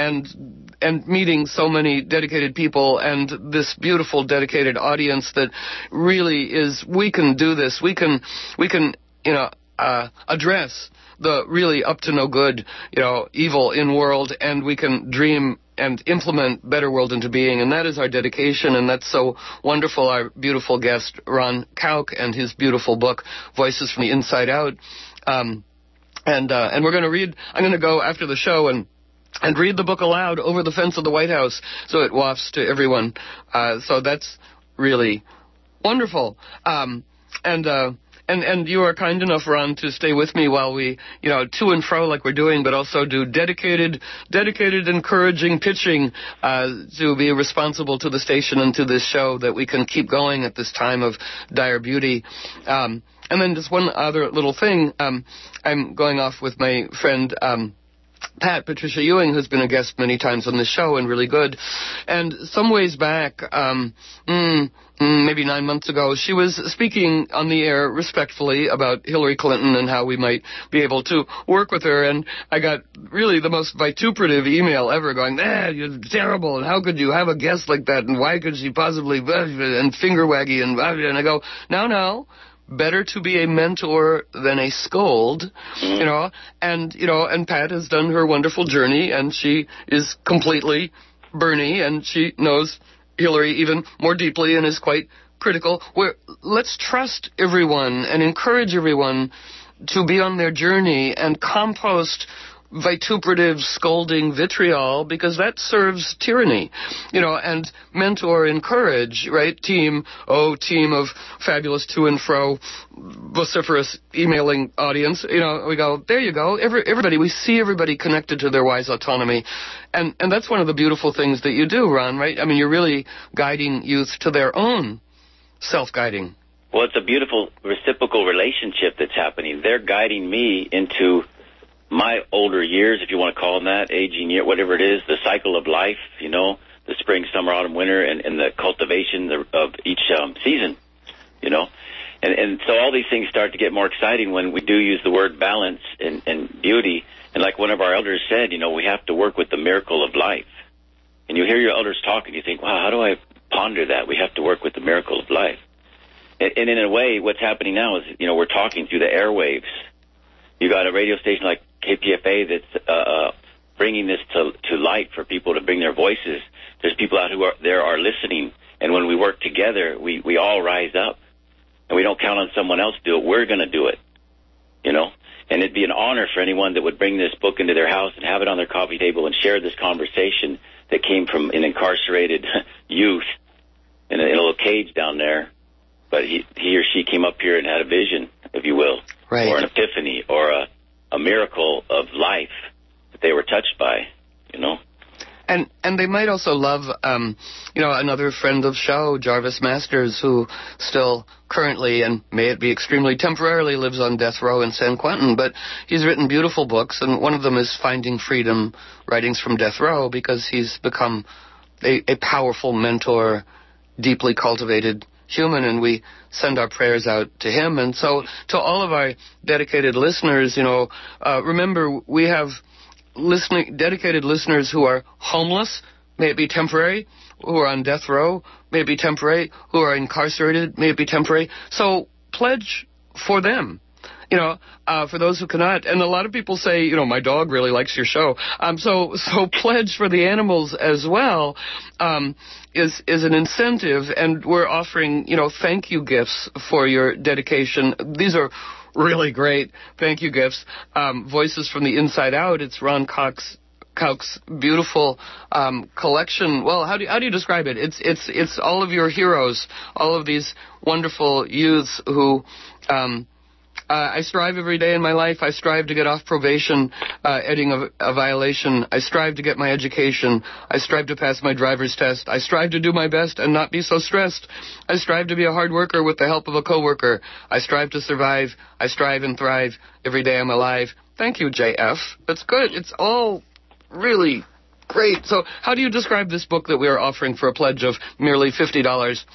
and and meeting so many dedicated people, and this beautiful dedicated audience that really is, we can do this. We can, we can, you know, uh, address the really up to no good, you know, evil in world, and we can dream and implement better world into being, and that is our dedication, and that's so wonderful. Our beautiful guest, Ron Kauk, and his beautiful book, Voices from the Inside Out. Um, and uh, and we're going to read, I'm going to go after the show and and read the book aloud over the fence of the White House so it wafts to everyone. Uh, so that's really wonderful. Um, and... Uh, And and you are kind enough, Ron, to stay with me while we, you know, to and fro like we're doing, but also do dedicated, dedicated, encouraging pitching uh, to be responsible to the station and to this show, that we can keep going at this time of dire beauty. Um, and then just one other little thing. Um, I'm going off with my friend um, Pat, Patricia Ewing, who's been a guest many times on the show and really good. And some ways back, um, mm, mm, maybe nine months ago, she was speaking on the air respectfully about Hillary Clinton and how we might be able to work with her. And I got really the most vituperative email ever going, ah, you're terrible, and how could you have a guest like that, and why could she possibly, and finger waggy, and, and I go, no, no. Better to be a mentor than a scold, you know, and, you know, and Pat has done her wonderful journey, and she is completely Bernie, and she knows Hillary even more deeply and is quite critical. We're, let's trust everyone and encourage everyone to be on their journey and compost vituperative, scolding vitriol, because that serves tyranny, you know, and mentor, encourage, right? Team, oh, team of fabulous to and fro, vociferous emailing audience, you know, we go, there you go, Every, everybody, we see everybody connected to their wise autonomy, and, and that's one of the beautiful things that you do, Ron, right? I mean, you're really guiding youth to their own self-guiding. Well, it's a beautiful reciprocal relationship that's happening. They're guiding me into my older years, if you want to call them that, aging year, whatever it is, the cycle of life, you know, the spring, summer, autumn, winter, and, and the cultivation of each um, season, you know. And, and so all these things start to get more exciting when we do use the word balance and, and beauty. And like one of our elders said, you know, we have to work with the miracle of life. And you hear your elders talk and you think, wow, how do I ponder that? We have to work with the miracle of life. And, and in a way, what's happening now is, you know, we're talking through the airwaves. You got a radio station like K P F A that's uh, bringing this to to light for people to bring their voices. There's people out who are there are listening, and when we work together, we, we all rise up, and we don't count on someone else to do it. We're going to do it, you know. And it'd be an honor for anyone that would bring this book into their house and have it on their coffee table and share this conversation that came from an incarcerated youth in a, in a little cage down there. But he, he or she came up here and had a vision, if you will, right, or an epiphany, or a, a miracle of life that they were touched by, you know. And and they might also love, um, you know, another friend of show, Jarvis Masters, who still currently, and may it be extremely temporarily, lives on death row in San Quentin. But he's written beautiful books, and one of them is Finding Freedom, Writings from Death Row, because he's become a, a powerful mentor, deeply cultivated human, and we send our prayers out to him. And so to all of our dedicated listeners, you know, uh, remember we have listening dedicated listeners who are homeless, may it be temporary, who are on death row, may it be temporary, who are incarcerated, may it be temporary. So pledge for them. You know, uh, for those who cannot, and a lot of people say, you know, my dog really likes your show. Um, so, so pledge for the animals as well, um, is, is an incentive, and we're offering, you know, thank you gifts for your dedication. These are really great thank you gifts. Um, Voices from the Inside Out. It's Ron Cox. Cox's beautiful um, collection. Well, how do you, how do you describe it? It's it's it's all of your heroes, all of these wonderful youths who. Um, Uh, I strive every day in my life. I strive to get off probation, uh, editing a, a violation. I strive to get my education. I strive to pass my driver's test. I strive to do my best and not be so stressed. I strive to be a hard worker with the help of a coworker. I strive to survive. I strive and thrive every day I'm alive. Thank you, J F. That's good. It's all really great. So how do you describe this book that we are offering for a pledge of merely fifty dollars?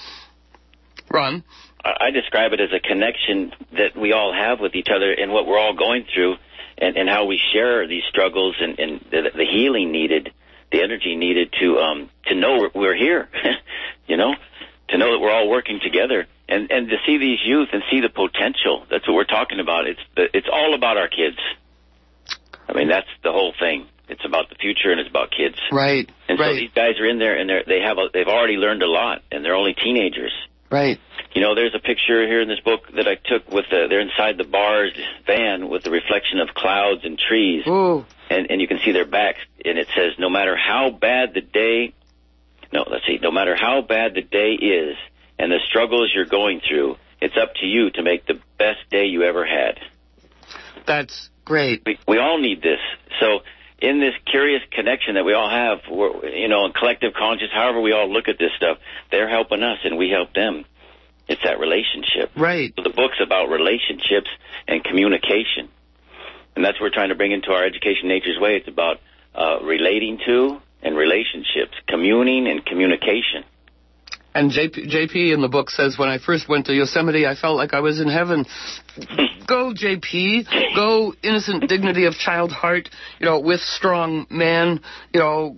Ron? I describe it as a connection that we all have with each other and what we're all going through, and, and how we share these struggles and, and the, the healing needed, the energy needed to um, to know we're here, you know, to know that we're all working together, and, and to see these youth and see the potential. That's what we're talking about. It's the, it's all about our kids. I mean, that's the whole thing. It's about the future and it's about kids. Right. And right. so these guys are in there and they're, they have a, they've already learned a lot, and they're only teenagers. Right. You know, there's a picture here in this book that I took with the, they're inside the bar's van with the reflection of clouds and trees. Ooh. And, and you can see their backs, and it says, no matter how bad the day, no, let's see, no matter how bad the day is and the struggles you're going through, it's up to you to make the best day you ever had. That's great. We, we all need this. So in this curious connection that we all have, we're, you know, in collective conscious, however we all look at this stuff, they're helping us and we help them. It's that relationship. Right. So the book's about relationships and communication. And that's what we're trying to bring into our Education Nature's Way. It's about uh, relating to and relationships, communing and communication. And J P, J P in the book says, when I first went to Yosemite, I felt like I was in heaven. Go, J P. Go, innocent dignity of child heart, you know, with strong man, you know,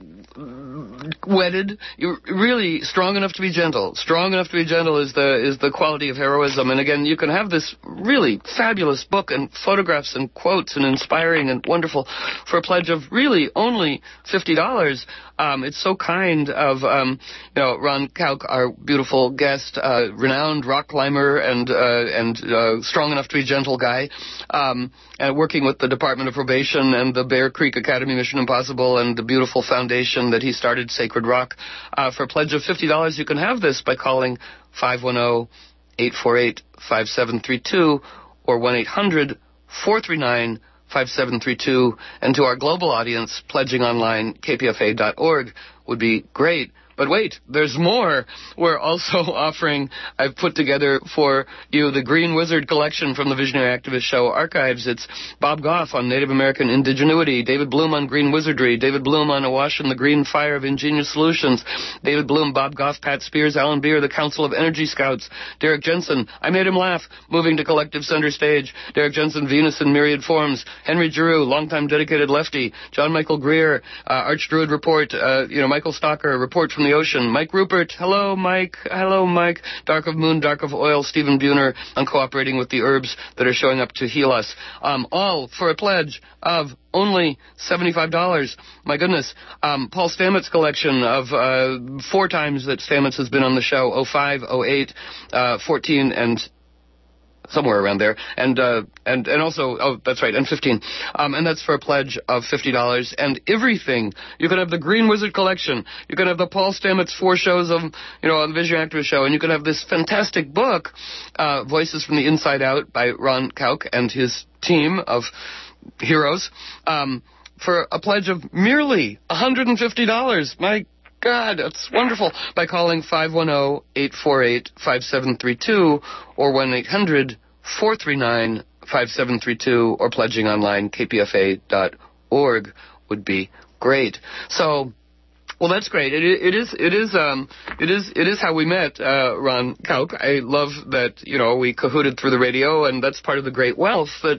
wedded. You're really strong enough to be gentle. Strong enough to be gentle is the is the quality of heroism. And again, you can have this really fabulous book and photographs and quotes and inspiring and wonderful for a pledge of really only fifty dollars. Um, it's so kind of, um, you know, Ron Kauk, our beautiful guest, uh, renowned rock climber and uh, and uh, strong enough to be gentle guy, um, and working with the Department of Probation and the Bear Creek Academy Mission Impossible and the beautiful foundation that he started, Sacred Rock. Uh, for a pledge of fifty dollars, you can have this by calling five one zero, eight four eight, five seven three two or one eight hundred, four three nine, five seven three two. And to our global audience, pledging online, k p f a dot org would be great. But wait, there's more. We're also offering, I've put together for you the Green Wizard collection from the Visionary Activist Show archives. It's Bob Goff on Native American indigenuity, David Bloom on green wizardry, David Bloom on Awash in the Green Fire of Ingenious Solutions, David Bloom, Bob Goff, Pat Spears, Alan Beer, the Council of Energy Scouts, Derek Jensen, I Made Him Laugh, moving to collective center stage, Derek Jensen, Venus in Myriad Forms, Henry Giroux, longtime dedicated lefty, John Michael Greer, uh, Archdruid Report, uh, you know, Michael Stalker, Report from the Ocean, Mike Rupert, hello Mike, hello Mike, Dark of Moon, Dark of Oil, Stephen Buhner, on cooperating with the herbs that are showing up to heal us. Um, all for a pledge of only seventy-five dollars. My goodness. Um, Paul Stamets' collection of uh, four times that Stamets has been on the show, oh five, oh eight, uh, fourteen, and somewhere around there, and uh, and and also, oh, that's right, and fifteen, um, and that's for a pledge of fifty dollars. And everything, you can have the Green Wizard collection, you can have the Paul Stamets four shows of, you know, on the Visionary Activist Show, and you can have this fantastic book, uh, Voices from the Inside Out by Ron Kauk and his team of heroes, um, for a pledge of merely one hundred fifty dollars. My God, that's wonderful. By calling five one zero, eight four eight, five seven three two or one eight hundred, four three nine, five seven three two or pledging online, k p f a dot org would be great. So, well, that's great. It, it is, it is, um, it is, it is how we met, uh, Ron Kauk. I love that, you know, we cahooted through the radio, and that's part of the great wealth. But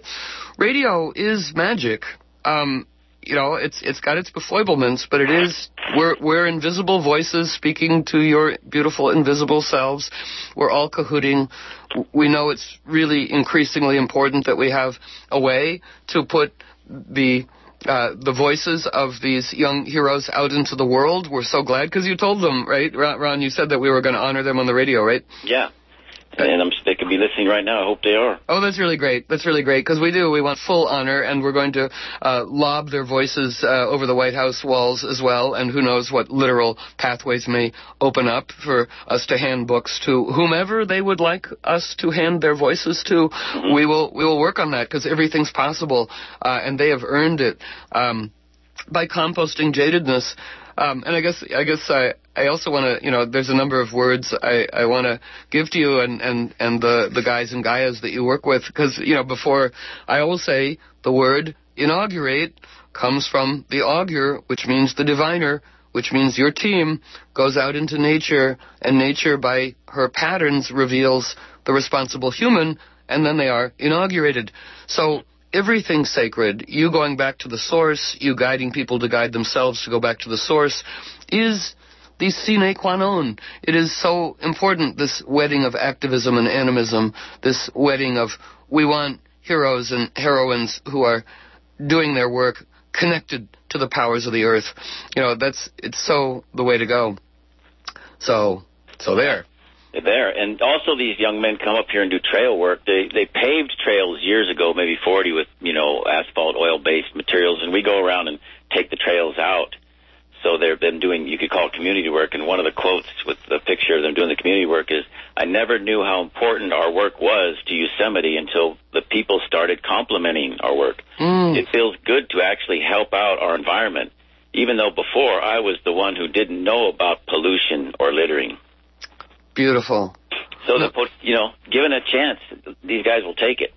radio is magic. Um, You know, it's it's got its befoiblements, but it is, we're, we're invisible voices speaking to your beautiful invisible selves. We're all cahooting. We know it's really increasingly important that we have a way to put the uh, the voices of these young heroes out into the world. We're so glad, because you told them, right, Ron, you said that we were going to honor them on the radio, right? Yeah. And I'm, they could be listening right now. I hope they are. Oh, that's really great. That's really great, because we do. We want full honor, and we're going to uh, lob their voices uh, over the White House walls as well, and who knows what literal pathways may open up for us to hand books to whomever they would like us to hand their voices to. Mm-hmm. We will we will work on that, because everything's possible, uh, and they have earned it um, by composting jadedness. Um, and I guess I guess I, I also want to, you know, there's a number of words I, I want to give to you and, and, and the, the guys and gaias that you work with, because, you know, before, I always say the word inaugurate comes from the augur, which means the diviner, which means your team goes out into nature, and nature by her patterns reveals the responsible human, and then they are inaugurated. So everything's sacred. You going back to the source, you guiding people to guide themselves to go back to the source, is the sine qua non. It is so important, this wedding of activism and animism, this wedding of, we want heroes and heroines who are doing their work connected to the powers of the earth. You know, that's, it's so the way to go. So, so there. There. And also these young men come up here and do trail work. They they paved trails years ago, maybe forty, with, you know, asphalt, oil-based materials, and we go around and take the trails out. So they've been doing, you could call it community work, and one of the quotes with the picture of them doing the community work is, I never knew how important our work was to Yosemite until the people started complimenting our work. Mm. It feels good to actually help out our environment, even though before I was the one who didn't know about pollution or littering. Beautiful. So, the, you know, given a chance, these guys will take it.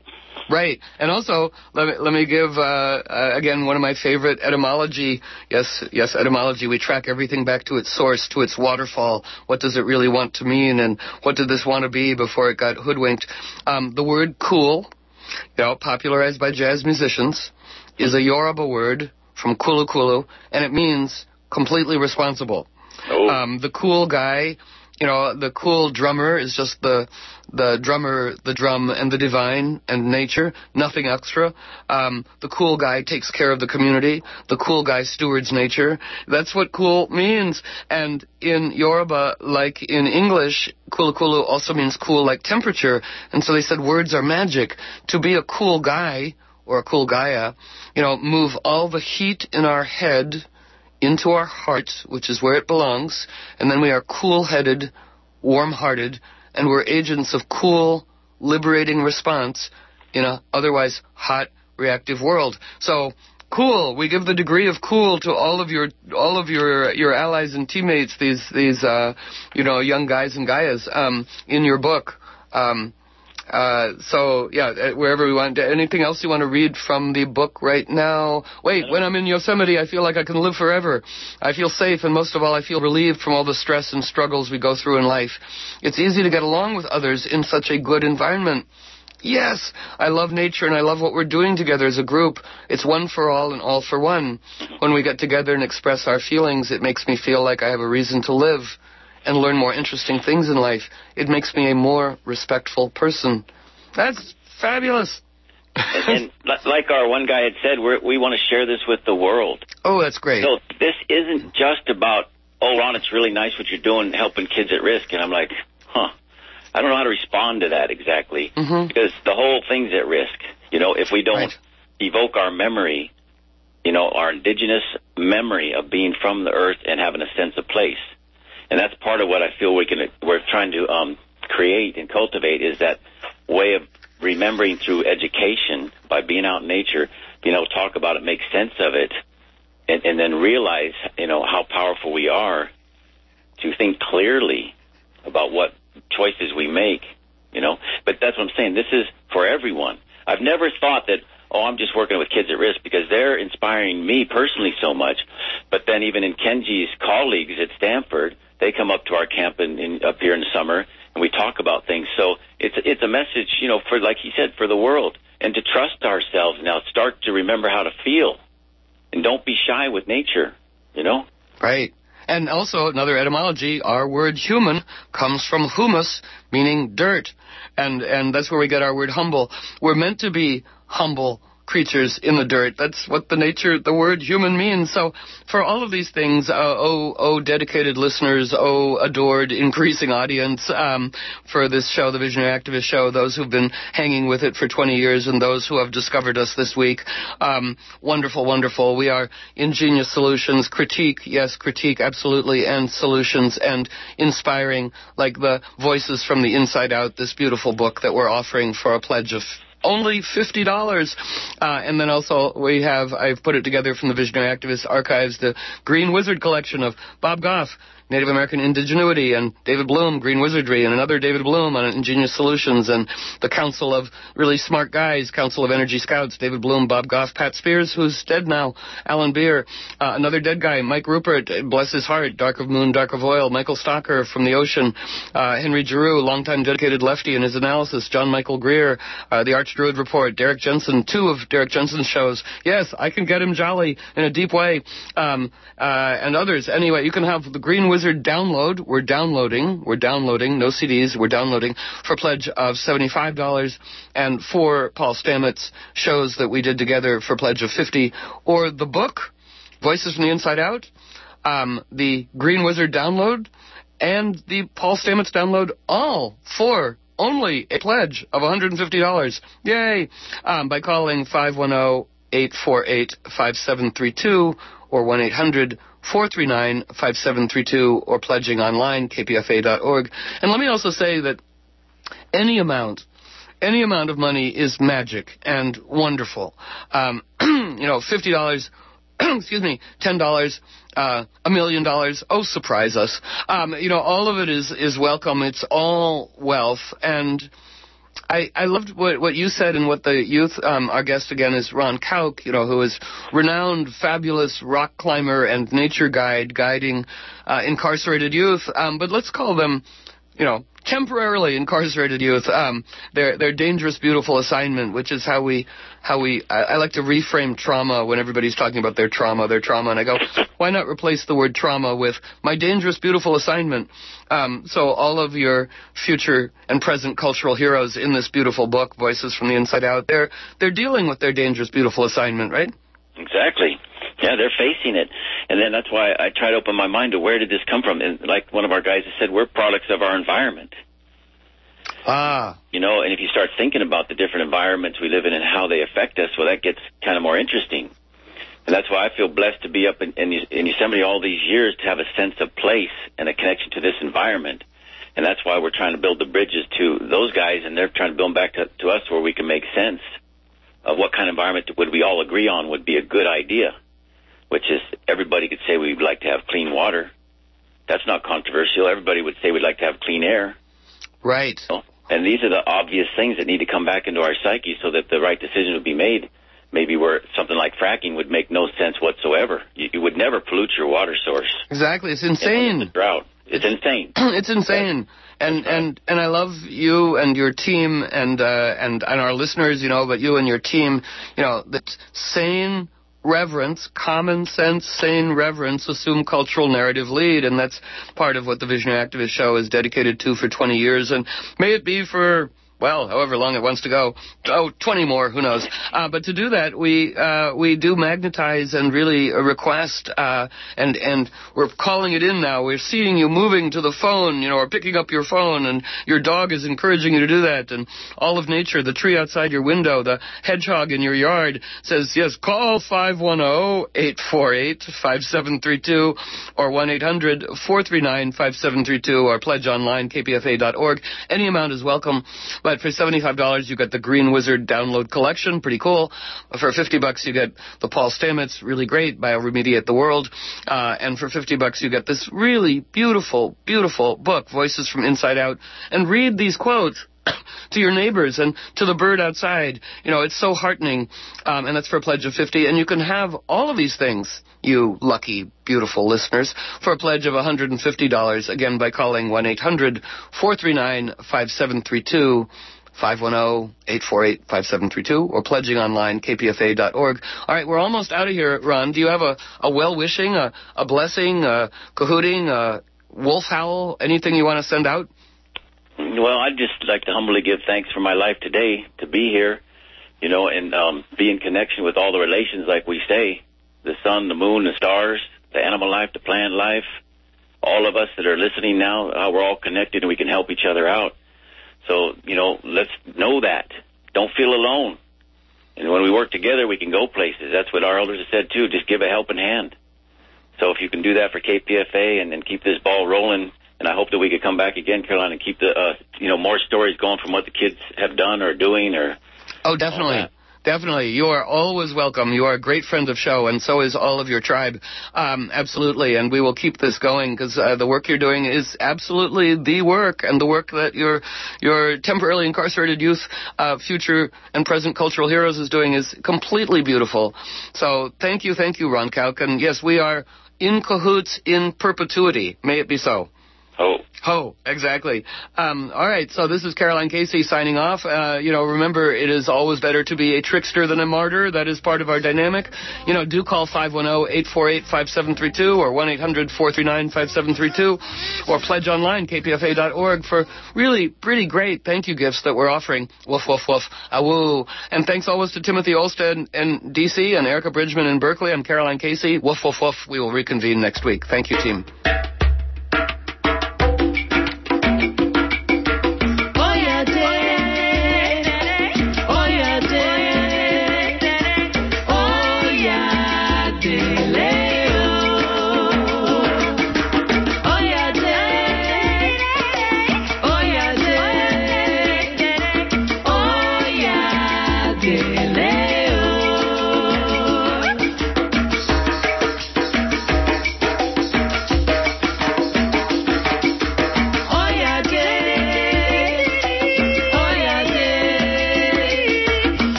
Right. And also, let me, let me give, uh, uh, again, one of my favorite etymology. Yes, yes, etymology. We track everything back to its source, to its waterfall. What does it really want to mean, and what did this want to be before it got hoodwinked? Um, the word cool, you know, popularized by jazz musicians, is a Yoruba word from Kulu Kulu, and it means completely responsible. Oh. Um, the cool guy, you know, the cool drummer is just the the drummer, the drum, and the divine and nature, nothing extra. Um, the cool guy takes care of the community. The cool guy stewards nature. That's what cool means. And in Yoruba, like in English, Kulu Kulu also means cool like temperature. And so they said words are magic. To be a cool guy, or a cool Gaia, you know, move all the heat in our head into our heart, which is where it belongs, and then we are cool-headed, warm-hearted, and we're agents of cool, liberating response in a otherwise hot, reactive world. So, cool. We give the degree of cool to all of your all of your your allies and teammates, these these uh, you know young guys and gaias um, in your book. Um, Uh, so, yeah, wherever we want. Anything else you want to read from the book right now? Wait, when I'm in Yosemite, I feel like I can live forever. I feel safe, and most of all, I feel relieved from all the stress and struggles we go through in life. It's easy to get along with others in such a good environment. Yes, I love nature, and I love what we're doing together as a group. It's one for all and all for one. When we get together and express our feelings, it makes me feel like I have a reason to live and learn more interesting things in life. It makes me a more respectful person. That's fabulous. and, and like our one guy had said, we're, we want to share this with the world. Oh, that's great. So this isn't just about, oh, Ron, it's really nice what you're doing, helping kids at risk. And I'm like, huh, I don't know how to respond to that exactly. Mm-hmm. Because the whole thing's at risk. You know, if we don't right. evoke our memory, you know, our indigenous memory of being from the earth and having a sense of place. And that's part of what I feel we can, we're trying to um, create and cultivate is that way of remembering through education by being out in nature, being able to talk about it, make sense of it, and, and then realize, you know, how powerful we are to think clearly about what choices we make, you know. But that's what I'm saying. This is for everyone. I've never thought that, oh, I'm just working with kids at risk because they're inspiring me personally so much. But then even in Kenji's colleagues at Stanford, they come up to our camp in, in, up here in the summer, and we talk about things. So it's it's a message, you know, for, like he said, for the world, and to trust ourselves now. Start to remember how to feel, and don't be shy with nature, you know? Right. And also, another etymology, our word human comes from humus, meaning dirt. And and that's where we get our word humble. We're meant to be humble creatures in the dirt. That's what the nature, the word human means. So for all of these things, uh, oh, oh, dedicated listeners, oh, adored, increasing audience um, for this show, the Visionary Activist Show, those who've been hanging with it for twenty years and those who have discovered us this week, um, wonderful, wonderful. We are Ingenious Solutions, critique, yes, critique, absolutely, and solutions, and inspiring, like the Voices from the Inside Out, this beautiful book that we're offering for a pledge of only fifty dollars. Uh, and then also we have, I've put it together from the Visionary Activist Archives, the Green Wizard collection of Bob Goff, Native American Indigenuity, and David Bloom, Green Wizardry, and another David Bloom on Ingenious Solutions, and the Council of Really Smart Guys, Council of Energy Scouts, David Bloom, Bob Goff, Pat Spears, who's dead now, Alan Beer, uh, another dead guy, Mike Rupert, bless his heart, Dark of Moon, Dark of Oil, Michael Stalker from the Ocean, uh, Henry Giroux, longtime dedicated lefty in his analysis, John Michael Greer, uh, the Archdruid Report, Derek Jensen, two of Derek Jensen's shows. Yes, I can get him jolly in a deep way, um, uh, and others. Anyway, you can have the Green Wizard download. We're downloading. We're downloading. No C Ds. We're downloading for a pledge of seventy-five dollars, and four Paul Stamets shows that we did together for a pledge of fifty dollars. Or the book, Voices from the Inside Out, um, the Green Wizard download, and the Paul Stamets download, all for only a pledge of one hundred fifty dollars. Yay! Um, by calling five one zero, eight four eight, five seven three two or one eight hundred, four three nine, five seven three two or pledging online, k p f a dot org. And let me also say that any amount, any amount of money is magic and wonderful. Um, you know, fifty dollars, excuse me, ten dollars, uh, a million dollars, oh, surprise us. Um, you know, all of it is, is welcome. It's all wealth. And I, I loved what, what you said and what the youth, um, our guest again is Ron Kauk, you know, who is renowned, fabulous rock climber and nature guide guiding uh, incarcerated youth. Um, but let's call them, you know, temporarily incarcerated youth. Um, their their dangerous, beautiful assignment, which is how we how we. I, I like to reframe trauma when everybody's talking about their trauma, their trauma, and I go, why not replace the word trauma with my dangerous, beautiful assignment? Um, so all of your future and present cultural heroes in this beautiful book, Voices from the Inside Out, they're they're dealing with their dangerous, beautiful assignment, right? Exactly. Yeah, they're facing it. And then that's why I try to open my mind to where did this come from. And like one of our guys has said, we're products of our environment. Ah. You know, and if you start thinking about the different environments we live in and how they affect us, well, that gets kind of more interesting. And that's why I feel blessed to be up in, in, in Yosemite all these years, to have a sense of place and a connection to this environment. And that's why we're trying to build the bridges to those guys, and they're trying to build them back to, to us where we can make sense of what kind of environment would we all agree on would be a good idea, which is everybody could say we'd like to have clean water. That's not controversial. Everybody would say we'd like to have clean air. Right. You know? And these are the obvious things that need to come back into our psyche so that the right decision would be made. Maybe where something like fracking would make no sense whatsoever. You, you would never pollute your water source. Exactly. It's insane. It's a drought. It's insane. It's insane. And, and and I love you and your team and uh, and and our listeners, you know, but you and your team, you know, that sane reverence, common sense, sane reverence, assume cultural narrative lead, and that's part of what the Visionary Activist Show is dedicated to for twenty years, and may it be for, well, however long it wants to go. Oh, twenty more, who knows. Uh, but to do that, we uh, we do magnetize and really uh, request, uh, and and we're calling it in now. We're seeing you moving to the phone, you know, or picking up your phone, and your dog is encouraging you to do that, and all of nature, the tree outside your window, the hedgehog in your yard says, yes, call five one zero, eight four eight, five seven three two or one eight hundred, four three nine, five seven three two or pledge online, k p f a dot org. Any amount is welcome. But for seventy-five dollars, you get the Green Wizard download collection, pretty cool. For fifty bucks, you get the Paul Stamets, really great, Bioremediate the World. Uh, and for fifty bucks, you get this really beautiful, beautiful book, Voices from Inside Out. And read these quotes to your neighbors and to the bird outside. You know, it's so heartening. Um, and that's for a pledge of fifty. And you can have all of these things, you lucky, beautiful listeners, for a pledge of one hundred fifty dollars, again, by calling one eight hundred, four three nine, five seven three two, five one zero, eight four eight, five seven three two, or pledging online, k p f a dot org. All right, we're almost out of here, Ron. Do you have a, a well-wishing, a, a blessing, a cahooting, a wolf howl, anything you want to send out? Well, I'd just like to humbly give thanks for my life today, to be here, you know, and um, be in connection with all the relations, like we say, the sun, the moon, the stars, the animal life, the plant life, all of us that are listening now, how we're all connected and we can help each other out. So, you know, let's know that. Don't feel alone. And when we work together, we can go places. That's what our elders have said, too. Just give a helping hand. So if you can do that for K P F A and, and keep this ball rolling, and I hope that we could come back again, Caroline, and keep the, uh, you know, more stories going from what the kids have done or doing or... Oh, definitely. Definitely. You are always welcome. You are a great friend of show, and so is all of your tribe. Um, absolutely. And we will keep this going because uh, the work you're doing is absolutely the work, and the work that your your temporarily incarcerated youth, uh, future and present cultural heroes is doing is completely beautiful. So thank you, thank you, Ron Kauk. And yes, we are in cahoots in perpetuity. May it be so. Oh. Oh, exactly. Um, all right, so this is Caroline Casey signing off. Uh, you know, remember, it is always better to be a trickster than a martyr. That is part of our dynamic. You know, do call five one zero, eight four eight, five seven three two or one eight hundred, four three nine, five seven three two or pledge online, k p f a dot org, for really pretty great thank you gifts that we're offering. Woof, woof, woof. Awoo. And thanks always to Timothy Olstead in D C and Erica Bridgman in Berkeley. I'm Caroline Casey. Woof, woof, woof. We will reconvene next week. Thank you, team.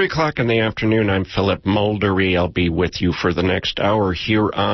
three o'clock in the afternoon, I'm Philip Muldery. I'll be with you for the next hour here on